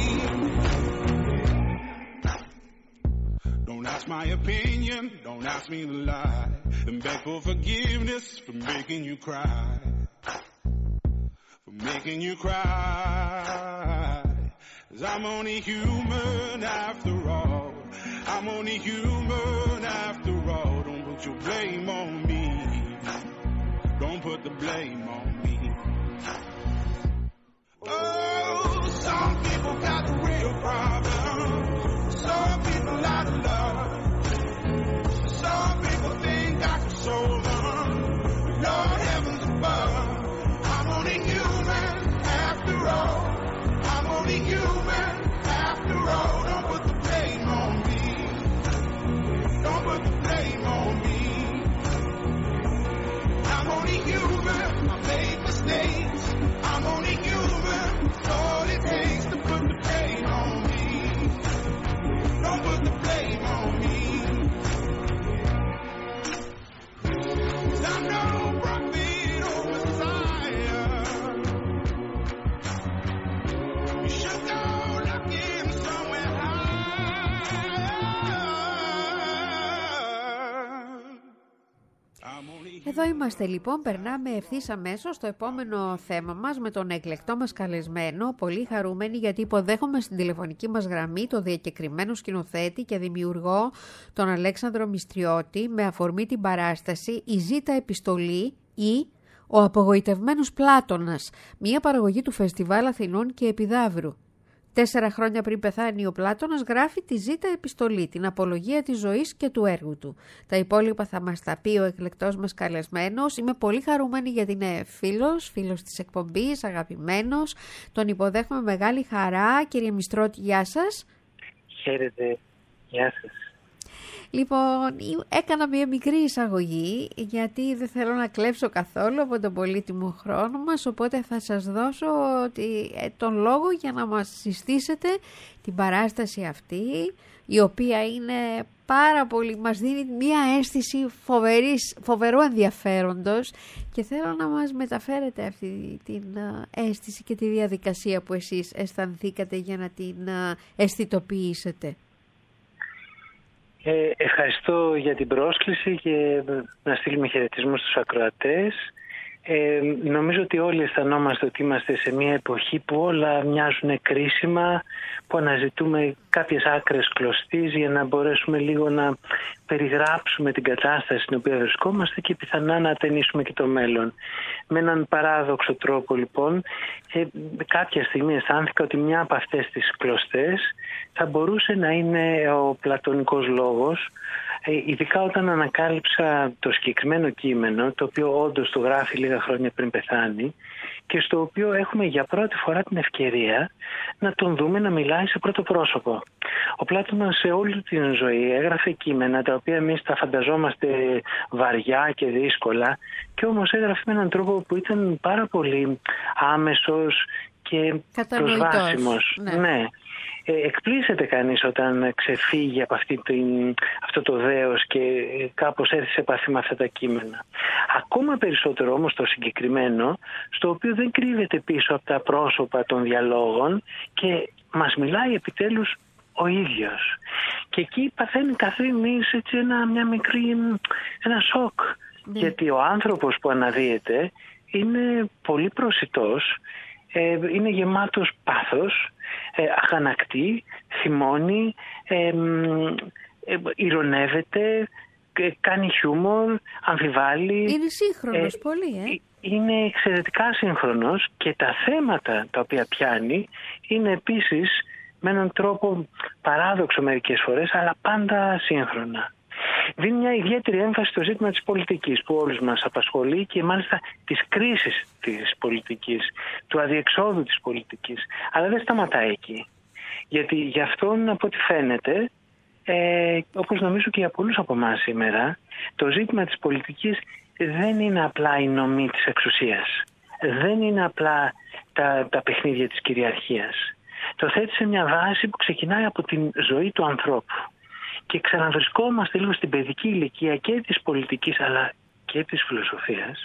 Don't ask my opinion, don't ask me to lie, and beg for forgiveness for making you cry, for making you cry. 'Cause I'm only human after all. I'm only human after all. Don't put your blame on me. Don't put the blame on me. Oh, some people got the real problem. Some people out of love. Some people think I can solve them. Lord heavens above, I'm only human after all. I'm only human after all. Don't put the blame Εδώ είμαστε λοιπόν, περνάμε ευθύς αμέσως στο επόμενο θέμα μας με τον εκλεκτό μας καλεσμένο, πολύ χαρούμενοι γιατί υποδέχομαι στην τηλεφωνική μας γραμμή το διακεκριμένο σκηνοθέτη και δημιουργό τον Αλέξανδρο Μυστριώτη με αφορμή την παράσταση «Η Ζήτα Επιστολή» ή «Ο Απογοητευμένος Πλάτωνας», μια παραγωγή του Φεστιβάλ Αθηνών και Επιδαύρου. Τέσσερα χρόνια πριν πεθάνει ο Πλάτωνας γράφει τη Ζήτα Επιστολή, την απολογία της ζωής και του έργου του. Τα υπόλοιπα θα μας τα πει ο εκλεκτός μας καλεσμένος. Είμαι πολύ χαρούμενη γιατί είναι φίλος, φίλος της εκπομπής, αγαπημένος. Τον υποδέχομαι μεγάλη χαρά. Κύριε Μυστριώτη, γεια σας. Χαίρετε, γεια σας. Λοιπόν, έκανα μια μικρή εισαγωγή γιατί δεν θέλω να κλέψω καθόλου από τον πολύτιμο χρόνο μας, οπότε θα σας δώσω τον λόγο για να μας συστήσετε την παράσταση αυτή, η οποία είναι πάρα πολύ, μας δίνει μια αίσθηση φοβερής, φοβερού ενδιαφέροντος και θέλω να μας μεταφέρετε αυτή την αίσθηση και τη διαδικασία που εσείς αισθανθήκατε για να την αισθητοποιήσετε. Ε, ευχαριστώ για την πρόσκληση και να στείλουμε χαιρετισμούς στους ακροατές. Ε, νομίζω ότι όλοι αισθανόμαστε ότι είμαστε σε μια εποχή που όλα μοιάζουν κρίσιμα, που αναζητούμε κάποιες άκρες κλωστής για να μπορέσουμε λίγο να περιγράψουμε την κατάσταση στην οποία βρισκόμαστε και πιθανά να ατενίσουμε και το μέλλον. Με έναν παράδοξο τρόπο λοιπόν, ε, κάποια στιγμή αισθάνθηκα ότι μια από αυτές τις κλωστές θα μπορούσε να είναι ο πλατωνικός λόγος, ε, ειδικά όταν ανακάλυψα το συγκεκριμένο κείμενο, το οποίο όντως το γράφει λίγα χρόνια πριν πεθάνει και στο οποίο έχουμε για πρώτη φορά την ευκαιρία να τον δούμε να μιλάει σε πρώτο πρόσωπο. Ο Πλάτωνας σε όλη την ζωή έγραφε κείμενα τα οποία εμείς τα φανταζόμαστε βαριά και δύσκολα και όμως έγραφε με έναν τρόπο που ήταν πάρα πολύ άμεσος και προσβάσιμος. Ναι. ναι. Ε, εκπλήσεται κανείς όταν ξεφύγει από αυτή την, αυτό το δέος και κάπως έρθει σε επαφή με αυτά τα κείμενα. Ακόμα περισσότερο όμως το συγκεκριμένο, στο οποίο δεν κρύβεται πίσω από τα πρόσωπα των διαλόγων και μας μιλάει επιτέλους ο ίδιος. Και εκεί παθαίνει καθήμης έτσι ένα, μια μικρή, ένα σοκ. Ναι. Γιατί ο άνθρωπος που αναδύεται είναι πολύ προσιτός, ε, είναι γεμάτος πάθος, ε, αγανακτεί, θυμώνει, ε, ε, ηρωνεύεται, ε, κάνει χιούμορ, αμφιβάλλει. Είναι σύγχρονος ε, πολύ, ε. Είναι εξαιρετικά σύγχρονος και τα θέματα τα οποία πιάνει είναι επίσης με έναν τρόπο παράδοξο μερικές φορές, αλλά πάντα σύγχρονα. Δίνει μια ιδιαίτερη έμφαση στο ζήτημα της πολιτικής που όλους μας απασχολεί και μάλιστα της κρίσης της πολιτικής, του αδιεξόδου της πολιτικής. Αλλά δεν σταματάει εκεί. Γιατί γι' αυτόν, από ό,τι φαίνεται, ε, όπως νομίζω και για πολλούς από εμάς σήμερα, το ζήτημα της πολιτικής δεν είναι απλά η νομή της εξουσίας. Δεν είναι απλά τα, τα παιχνίδια της κυριαρχίας. Το θέτει σε μια βάση που ξεκινάει από την ζωή του ανθρώπου. Και ξαναβρισκόμαστε λίγο στην παιδική ηλικία και της πολιτικής αλλά και της φιλοσοφίας,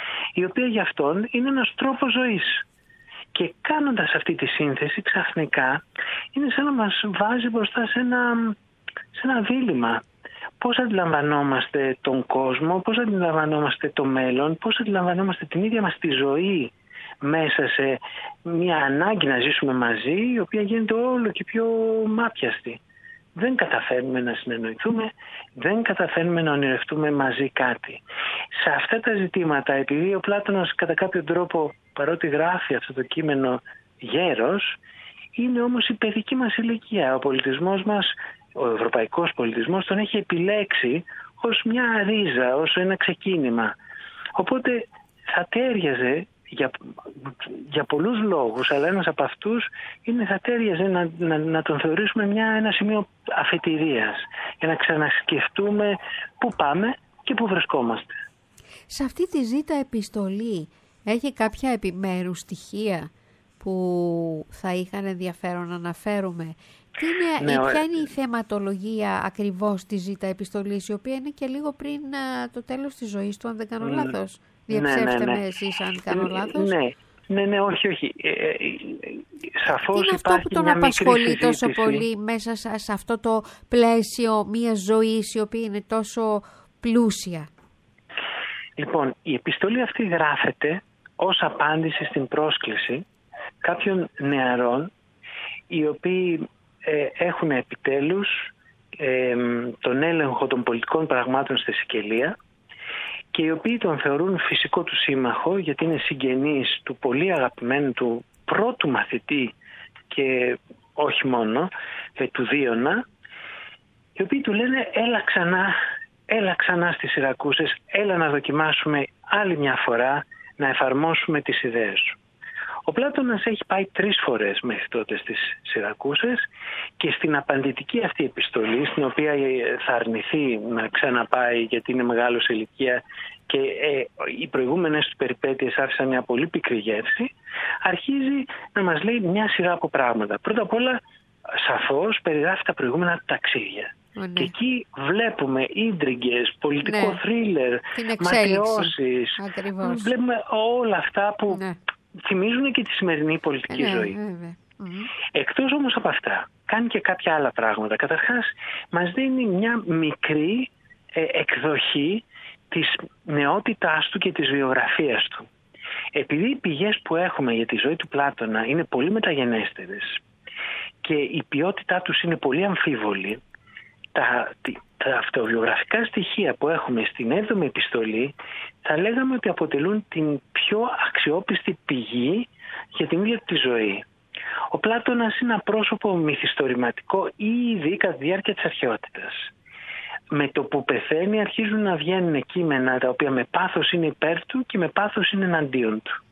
η οποία για αυτόν είναι ένας τρόπος ζωής. Και κάνοντας αυτή τη σύνθεση ξαφνικά είναι σαν να μας βάζει μπροστά σε ένα, σε ένα δίλημμα. Πώς αντιλαμβανόμαστε τον κόσμο, πώς αντιλαμβανόμαστε το μέλλον, πώς αντιλαμβανόμαστε την ίδια μας τη ζωή μέσα σε μια ανάγκη να ζήσουμε μαζί, η οποία γίνεται όλο και πιο μάπιαστη. Δεν καταφέρνουμε να συνεννοηθούμε, δεν καταφέρνουμε να ονειρευτούμε μαζί κάτι. Σε αυτά τα ζητήματα, επειδή ο Πλάτωνας κατά κάποιο τρόπο, παρότι γράφει αυτό το κείμενο γέρος, είναι όμως η παιδική μας ηλικία. Ο πολιτισμός μας, ο ευρωπαϊκός πολιτισμός, τον έχει επιλέξει ως μια ρίζα, ως ένα ξεκίνημα. Οπότε θα τέριαζε για, για πολλούς λόγους, αλλά ένας από αυτούς είναι θα τέριαζε να, να, να τον θεωρήσουμε μια, ένα σημείο αφετηρίας για να ξανασκεφτούμε πού πάμε και πού βρισκόμαστε. Σε αυτή τη Ζήτα Επιστολή έχει κάποια επιμέρους στοιχεία που θα είχαν ενδιαφέρον να αναφέρουμε? Τι είναι, ναι, ποια είναι η θεματολογία ακριβώς της Ζήτα Επιστολής, η οποία είναι και λίγο πριν α, το τέλος της ζωής του, αν δεν κάνω λάθος? Διαψεύστε ναι, ναι, ναι. με εσείς αν κάνω λάθος. Ναι, ναι, ναι, όχι, όχι. Ε, ε, σαφώς τι είναι αυτό που τον απασχολεί τόσο πολύ μέσα σε, σε αυτό το πλαίσιο μιας ζωής η οποία είναι τόσο πλούσια? Λοιπόν, η επιστολή αυτή γράφεται ως απάντηση στην πρόσκληση κάποιων νεαρών οι οποίοι ε, έχουν επιτέλους ε, τον έλεγχο των πολιτικών πραγμάτων στη Σικελία και οι οποίοι τον θεωρούν φυσικό του σύμμαχο γιατί είναι συγγενείς του πολύ αγαπημένου του πρώτου μαθητή και όχι μόνο, ε, του Δίωνα, οι οποίοι του λένε έλα ξανά, έλα ξανά στις Σιρακούσες, έλα να δοκιμάσουμε άλλη μια φορά να εφαρμόσουμε τις ιδέες σου. Ο Πλάτωνας έχει πάει τρεις φορές μέχρι τότε στις Σιρακούσες και στην απαντητική αυτή επιστολή, στην οποία θα αρνηθεί να ξαναπάει γιατί είναι μεγάλος σε ηλικία και ε, οι προηγούμενες του περιπέτειες άφησαν μια πολύ πικρή γεύση, αρχίζει να μας λέει μια σειρά από πράγματα. Πρώτα απ' όλα, σαφώς περιγράφει τα προηγούμενα του ταξίδια. Oh, ναι. Και εκεί βλέπουμε ίντριγκες, πολιτικό ναι. θρίλερ, ματαιώσεις. Βλέπουμε όλα αυτά που ναι. θυμίζουν και τη σημερινή πολιτική ναι, ζωή. Ναι, mm-hmm. Εκτός όμως από αυτά, κάνει και κάποια άλλα πράγματα. Καταρχάς, μας δίνει μια μικρή ε, εκδοχή της νεότητάς του και της βιογραφίας του. Επειδή οι πηγές που έχουμε για τη ζωή του Πλάτωνα είναι πολύ μεταγενέστερες και η ποιότητά τους είναι πολύ αμφίβολη, τα, τα αυτοβιογραφικά στοιχεία που έχουμε στην έβδομη επιστολή θα λέγαμε ότι αποτελούν την πιο αξιόπιστη πηγή για την ίδια τη ζωή. Ο Πλάτωνας είναι ένα πρόσωπο μυθιστορηματικό ήδη κατά τη διάρκεια της αρχαιότητας. Με το που πεθαίνει αρχίζουν να βγαίνουν κείμενα τα οποία με πάθος είναι υπέρ του και με πάθος είναι εναντίον του.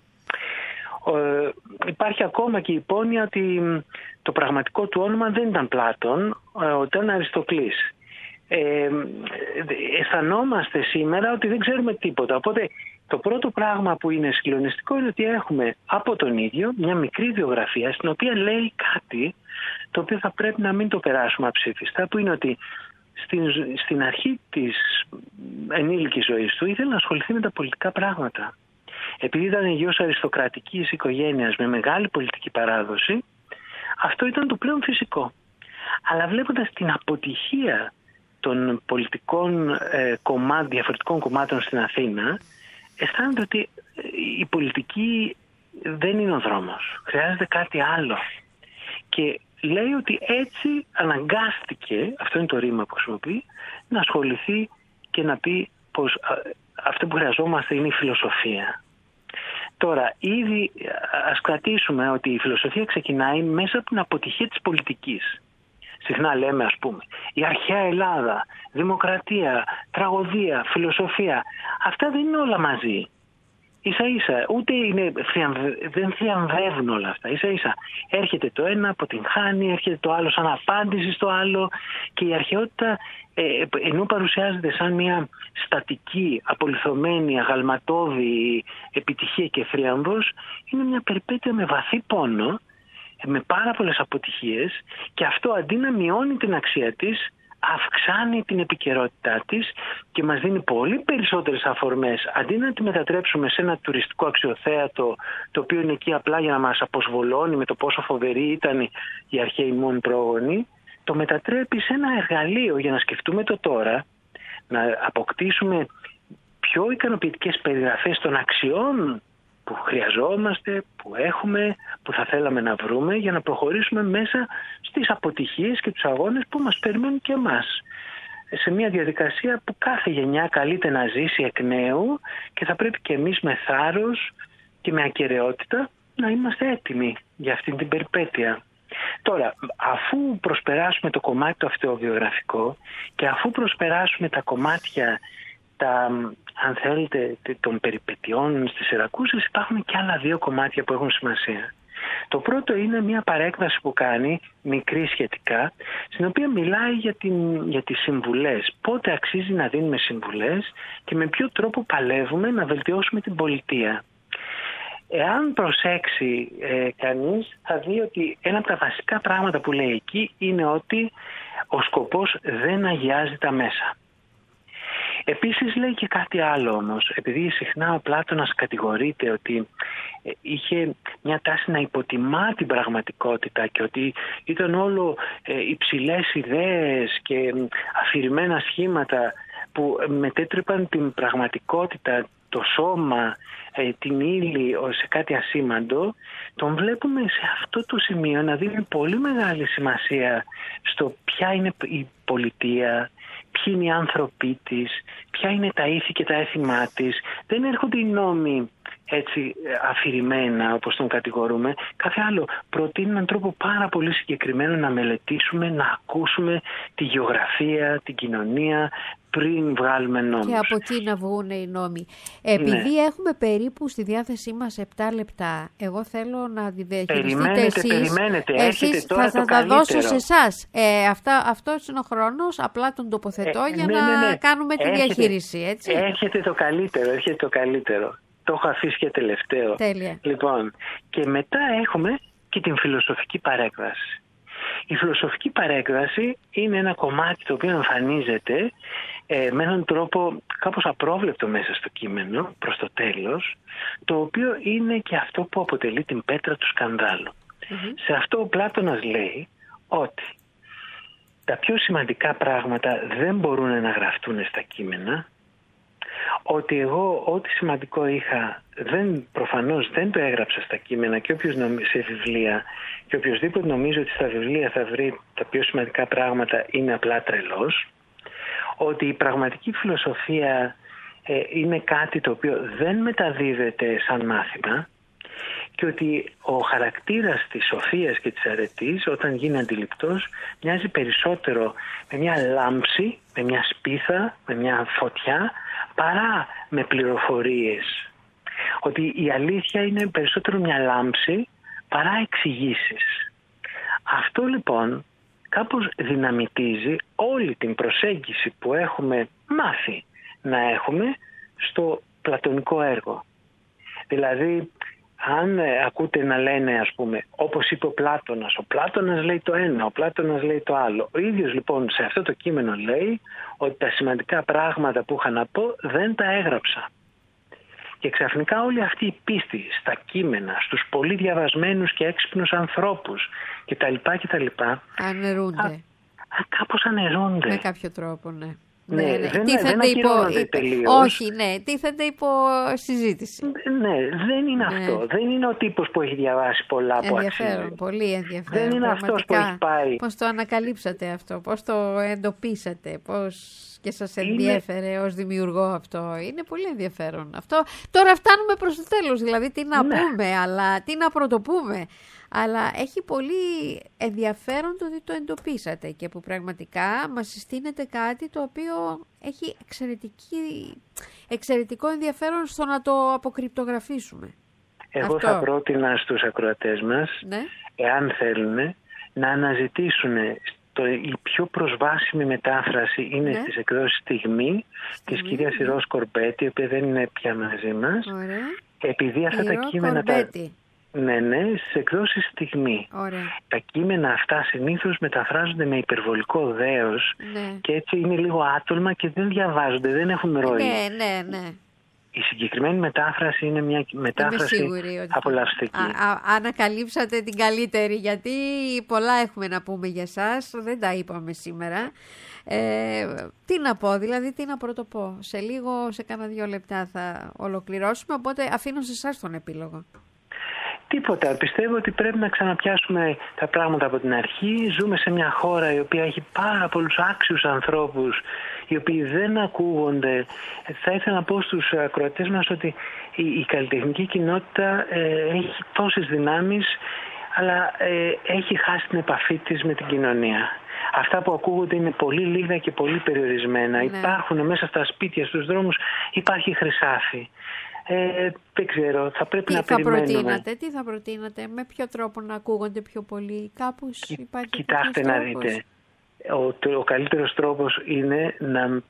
Ε, υπάρχει ακόμα και η υπόνοια ότι το πραγματικό του όνομα δεν ήταν Πλάτων, ε, ήταν Αριστοκλής. Ε, αισθανόμαστε σήμερα ότι δεν ξέρουμε τίποτα. Οπότε το πρώτο πράγμα που είναι συγκλονιστικό είναι ότι έχουμε από τον ίδιο μια μικρή βιογραφία στην οποία λέει κάτι το οποίο θα πρέπει να μην το περάσουμε αψήφιστα, που είναι ότι στην, στην αρχή της ενήλικης ζωής του ήθελε να ασχοληθεί με τα πολιτικά πράγματα. Επειδή ήταν γιος αριστοκρατικής οικογένειας με μεγάλη πολιτική παράδοση, αυτό ήταν το πλέον φυσικό. Αλλά βλέποντας την αποτυχία των πολιτικών ε, κομμάτων, διαφορετικών κομμάτων στην Αθήνα, αισθάνεται ότι η πολιτική δεν είναι ο δρόμος. Χρειάζεται κάτι άλλο. Και λέει ότι έτσι αναγκάστηκε, αυτό είναι το ρήμα που χρησιμοποιεί, να ασχοληθεί και να πει πως αυτό που χρειαζόμαστε είναι η φιλοσοφία. Τώρα, ήδη ας κρατήσουμε ότι η φιλοσοφία ξεκινάει μέσα από την αποτυχία της πολιτικής. Συχνά λέμε, ας πούμε, η αρχαία Ελλάδα, δημοκρατία, τραγωδία, φιλοσοφία. Αυτά δεν είναι όλα μαζί. Ίσα ίσα, ούτε είναι, δεν θριαμβεύουν όλα αυτά. Ίσα ίσα έρχεται το ένα, αποτυγχάνει, έρχεται το άλλο σαν απάντηση στο άλλο και η αρχαιότητα ε, ενώ παρουσιάζεται σαν μια στατική, απολυθωμένη, αγαλματώδη επιτυχία και θρίαμβος, είναι μια περιπέτεια με βαθύ πόνο, με πάρα πολλές αποτυχίες και αυτό αντί να μειώνει την αξία της, αυξάνει την επικαιρότητά της και μας δίνει πολύ περισσότερες αφορμές. Αντί να τη μετατρέψουμε σε ένα τουριστικό αξιοθέατο το οποίο είναι εκεί απλά για να μας αποσβολώνει με το πόσο φοβερή ήταν η αρχαίοι μόνοι πρόγονοι, το μετατρέπει σε ένα εργαλείο για να σκεφτούμε το τώρα, να αποκτήσουμε πιο ικανοποιητικές περιγραφές των αξιών που χρειαζόμαστε, που έχουμε, που θα θέλαμε να βρούμε για να προχωρήσουμε μέσα στις αποτυχίες και τους αγώνες που μας περιμένουν και εμάς. Σε μια διαδικασία που κάθε γενιά καλείται να ζήσει εκ νέου και θα πρέπει και εμείς με θάρρος και με ακεραιότητα να είμαστε έτοιμοι για αυτή την περιπέτεια. Τώρα, αφού προσπεράσουμε το κομμάτι το αυτοβιογραφικό και αφού προσπεράσουμε τα κομμάτια τα, αν θέλετε, των περιπετειών στις Σιρακούσες, υπάρχουν και άλλα δύο κομμάτια που έχουν σημασία. Το πρώτο είναι μια παρέκβαση που κάνει, μικρή σχετικά, στην οποία μιλάει για, την, για τις συμβουλές. Πότε αξίζει να δίνουμε συμβουλές και με ποιο τρόπο παλεύουμε να βελτιώσουμε την πολιτεία. Εάν προσέξει ε, κανείς, θα δει ότι ένα από τα βασικά πράγματα που λέει εκεί είναι ότι ο σκοπός δεν αγιάζει τα μέσα. Επίσης λέει και κάτι άλλο όμως, επειδή συχνά ο Πλάτωνας κατηγορείται ότι είχε μια τάση να υποτιμά την πραγματικότητα και ότι ήταν όλο υψηλές ιδέες και αφηρημένα σχήματα που μετέτρεπαν την πραγματικότητα, το σώμα, την ύλη σε κάτι ασήμαντο, τον βλέπουμε σε αυτό το σημείο να δίνει πολύ μεγάλη σημασία στο ποια είναι η πολιτεία, ποιοι είναι οι άνθρωποι της, ποια είναι τα ήθη και τα έθιμά της. Δεν έρχονται οι νόμοι έτσι αφηρημένα όπως τον κατηγορούμε. Κάθε άλλο προτείνει έναν τρόπο πάρα πολύ συγκεκριμένο να μελετήσουμε, να ακούσουμε τη γεωγραφία, την κοινωνία πριν βγάλουμε νόμους. Και από εκεί να βγουν οι νόμοι. Επειδή ναι. έχουμε περίπου στη διάθεσή μας επτά λεπτά, εγώ θέλω να διαχειριστείτε περιμένετε, εσείς. Περιμένετε, εσείς τώρα θα το τα δώσω σε εσάς. Ε, αυτά, αυτός είναι ο χρόνος, απλά τον τοποθετώ ε, για ναι, να ναι, ναι. κάνουμε τη έχετε, διαχείριση. Έτσι. Έχετε το καλύτερο, έχετε το καλύτερο. Το έχω αφήσει και τελευταίο. Τέλεια. Λοιπόν, και μετά έχουμε και την φιλοσοφική παρέκβαση. Η φιλοσοφική παρέκβαση είναι ένα κομμάτι το οποίο εμφανίζεται ε, με έναν τρόπο κάπως απρόβλεπτο μέσα στο κείμενο προς το τέλος, το οποίο είναι και αυτό που αποτελεί την πέτρα του σκανδάλου. Mm-hmm. Σε αυτό ο Πλάτωνας λέει ότι τα πιο σημαντικά πράγματα δεν μπορούν να γραφτούν στα κείμενα, ότι εγώ ό,τι σημαντικό είχα δεν, προφανώς δεν το έγραψα στα κείμενα και όποιος νομι... σε βιβλία, και οποιοσδήποτε νομίζει ότι στα βιβλία θα βρει τα πιο σημαντικά πράγματα είναι απλά τρελός, ότι η πραγματική φιλοσοφία ε, είναι κάτι το οποίο δεν μεταδίδεται σαν μάθημα και ότι ο χαρακτήρας της σοφίας και της αρετής όταν γίνει αντιληπτός μοιάζει περισσότερο με μια λάμψη, με μια σπίθα, με μια φωτιά παρά με πληροφορίες. Ότι η αλήθεια είναι περισσότερο μια λάμψη παρά εξηγήσεις. Αυτό λοιπόν κάπως δυναμητίζει όλη την προσέγγιση που έχουμε μάθει να έχουμε στο πλατωνικό έργο. Δηλαδή, αν ακούτε να λένε, ας πούμε, όπως είπε ο Πλάτωνας, ο Πλάτωνας λέει το ένα, ο Πλάτωνας λέει το άλλο. Ο ίδιος λοιπόν σε αυτό το κείμενο λέει ότι τα σημαντικά πράγματα που είχα να πω δεν τα έγραψα. Και ξαφνικά όλη αυτή η πίστη στα κείμενα, στους πολύ διαβασμένους και έξυπνους ανθρώπους κτλ. κτλ. Αναιρούνται. Α, α, κάπως αναιρούνται. Με κάποιο τρόπο, ναι. Ναι, ναι, ναι. δεν, τίθεται δεν υπό, τελείως. όχι, ναι, τίθεται υπό συζήτηση. Ναι, δεν είναι ναι. αυτό. Δεν είναι ο τύπος που έχει διαβάσει πολλά από ενδιαφέρον, πολύ ενδιαφέρον. Δεν είναι αυτός που έχει πάει. Πώς το ανακαλύψατε αυτό, πώς το εντοπίσατε, πώς και σας ενδιέφερε είναι... ως δημιουργό αυτό. Είναι πολύ ενδιαφέρον αυτό. Τώρα φτάνουμε προς το τέλος, δηλαδή τι να ναι. πούμε, αλλά τι να πρωτοπούμε. Αλλά έχει πολύ ενδιαφέρον το ότι το εντοπίσατε και που πραγματικά μας συστήνεται κάτι το οποίο έχει εξαιρετική, εξαιρετικό ενδιαφέρον στο να το αποκρυπτογραφήσουμε. Εγώ αυτό. θα πρότεινα στους ακροατές μας, ναι. εάν θέλουν, να αναζητήσουν το, η πιο προσβάσιμη μετάφραση είναι ναι. στις εκδόσεις Στιγμή, της κυρίας Ιρός Κορμπέτη, η οποία δεν είναι πια μαζί μας. Ωραία. Επειδή αυτά Ιρώ τα κείμενα... Κορμπέτη. Ναι, ναι, στις εκδόσεις Στιγμή. Ωραία. Τα κείμενα αυτά συνήθως μεταφράζονται με υπερβολικό δέος ναι. και έτσι είναι λίγο άτολμα και δεν διαβάζονται, δεν έχουν ροή. Ναι, ναι, ναι. Η συγκεκριμένη μετάφραση είναι μια μετάφραση απολαυστική. Α, α, ανακαλύψατε την καλύτερη, γιατί πολλά έχουμε να πούμε για σας, δεν τα είπαμε σήμερα. Ε, τι να πω, δηλαδή τι να πρωτοπώ. Σε λίγο, σε κάνα δύο λεπτά θα ολοκληρώσουμε, οπότε αφήνω σε εσάς τον επίλογο. Τίποτα. Πιστεύω ότι πρέπει να ξαναπιάσουμε τα πράγματα από την αρχή. Ζούμε σε μια χώρα η οποία έχει πάρα πολλούς άξιους ανθρώπους, οι οποίοι δεν ακούγονται. Θα ήθελα να πω στους ακροατές μας ότι η, η καλλιτεχνική κοινότητα ε, έχει τόσες δυνάμεις, αλλά ε, έχει χάσει την επαφή της με την κοινωνία. Αυτά που ακούγονται είναι πολύ λίγα και πολύ περιορισμένα. Ναι. Υπάρχουν μέσα στα σπίτια, στους δρόμους, υπάρχει χρυσάφι. Ε, δεν ξέρω, θα πρέπει τι να θα περιμένουμε. Προτείνατε, τι θα προτείνατε, με ποιο τρόπο να ακούγονται πιο πολύ, κάπως Κι, υπάρχει Κοιτάξτε να δείτε, ο, το, ο καλύτερος τρόπος είναι να,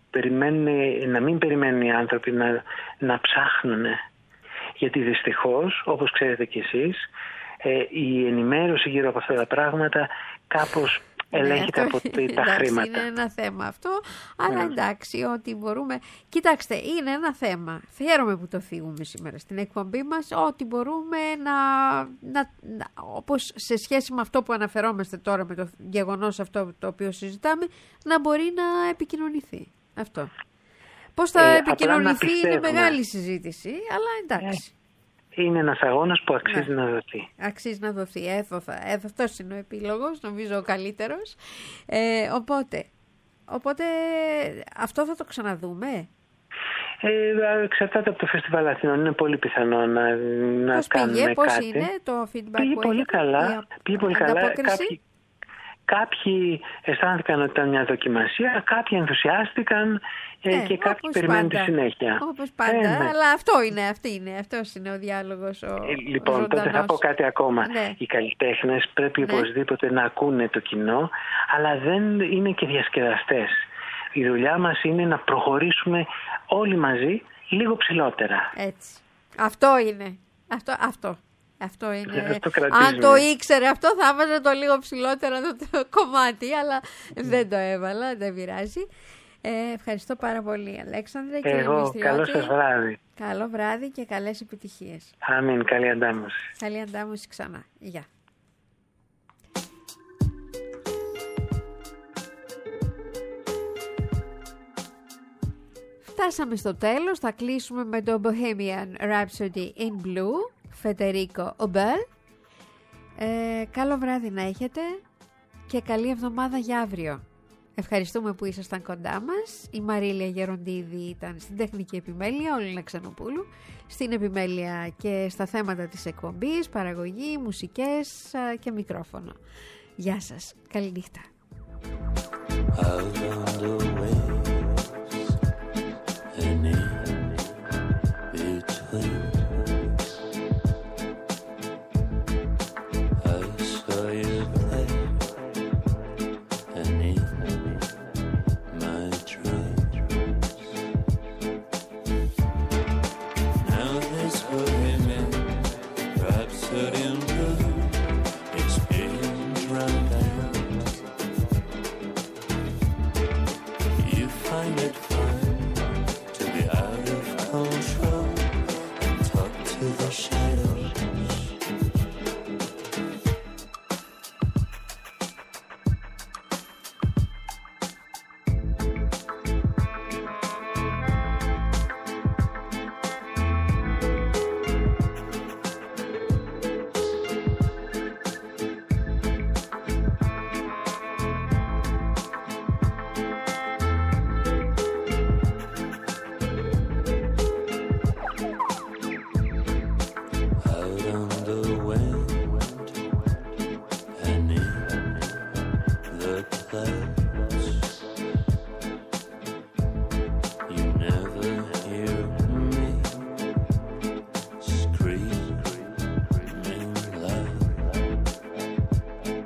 να μην περιμένουν οι άνθρωποι να, να ψάχνουν. Γιατί δυστυχώς, όπως ξέρετε κι εσείς, ε, η ενημέρωση γύρω από αυτά τα πράγματα κάπως ελέγχεται ναι, από τα εντάξει, χρήματα. Είναι ένα θέμα αυτό, αλλά mm. εντάξει, ότι μπορούμε... Κοιτάξτε, είναι ένα θέμα. Χαίρομαι που το φύγουμε σήμερα στην εκπομπή μας, ότι μπορούμε να, να, να... όπως σε σχέση με αυτό που αναφερόμαστε τώρα, με το γεγονός αυτό το οποίο συζητάμε, να μπορεί να επικοινωνηθεί. Αυτό. Πώς θα Ε, επικοινωνηθεί απλά να είναι πιστεύουμε. μεγάλη συζήτηση, αλλά εντάξει. Είναι ένας αγώνας που αξίζει Ναι. να δοθεί. Αξίζει να δοθεί. Έθωθα. Ε, αυτός είναι ο επίλογος, νομίζω ο καλύτερος. Ε, οπότε, οπότε, αυτό θα το ξαναδούμε. Ε, εξαρτάται από το Φεστιβάλ Αθηνών. Είναι πολύ πιθανό να, να Πώς κάνουμε πήγε, πώς κάτι. είναι το feedback Πήγε που πολύ έχετε, καλά. η Πήγε πολύ καλά. ανταπόκριση? Κάποιοι, κάποιοι αισθάνθηκαν ότι ήταν μια δοκιμασία, κάποιοι ενθουσιάστηκαν ε, Ε, και κάποιοι όπως περιμένουν πάντα. τη συνέχεια. Όπως πάντα, Ε, ναι. αλλά αυτό είναι, αυτή είναι, αυτός είναι ο διάλογος ο, Ε, λοιπόν, ο τότε θα ζωντανός. πω κάτι ακόμα. Ναι. Οι καλλιτέχνες πρέπει Ναι. οπωσδήποτε να ακούνε το κοινό, αλλά δεν είναι και διασκεδαστές. Η δουλειά μας είναι να προχωρήσουμε όλοι μαζί λίγο ψηλότερα. Έτσι. Αυτό είναι. Αυτό, αυτό. Αυτό είναι. Αυτό κρατήσουμε. Αν το ήξερε αυτό θα έβαζε το λίγο ψηλότερα το, το κομμάτι, αλλά δεν το έβαλα, δεν πειράζει. Ε, ευχαριστώ πάρα πολύ, Αλέξανδρε. Κύριε Εγώ, Μυστριώτη. καλό σας βράδυ. Καλό βράδυ και καλές επιτυχίες. Αμήν, καλή αντάμωση. Καλή αντάμωση ξανά. Γεια. Φτάσαμε στο τέλος, θα κλείσουμε με το Bohemian Rhapsody in Blue, Φεντερίκο Ομπέλ. Ε, καλό βράδυ να έχετε και καλή εβδομάδα για αύριο. Ευχαριστούμε που ήσασταν κοντά μας. Η Μαρίλια Γεροντίδη ήταν στην τεχνική επιμέλεια, ο Λίνα Ξενοπούλου, στην επιμέλεια και στα θέματα της εκπομπής, παραγωγή, μουσικές α, και μικρόφωνο. Γεια σας. Καλή νύχτα.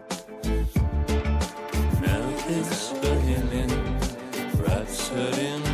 Bohemian Rhapsody in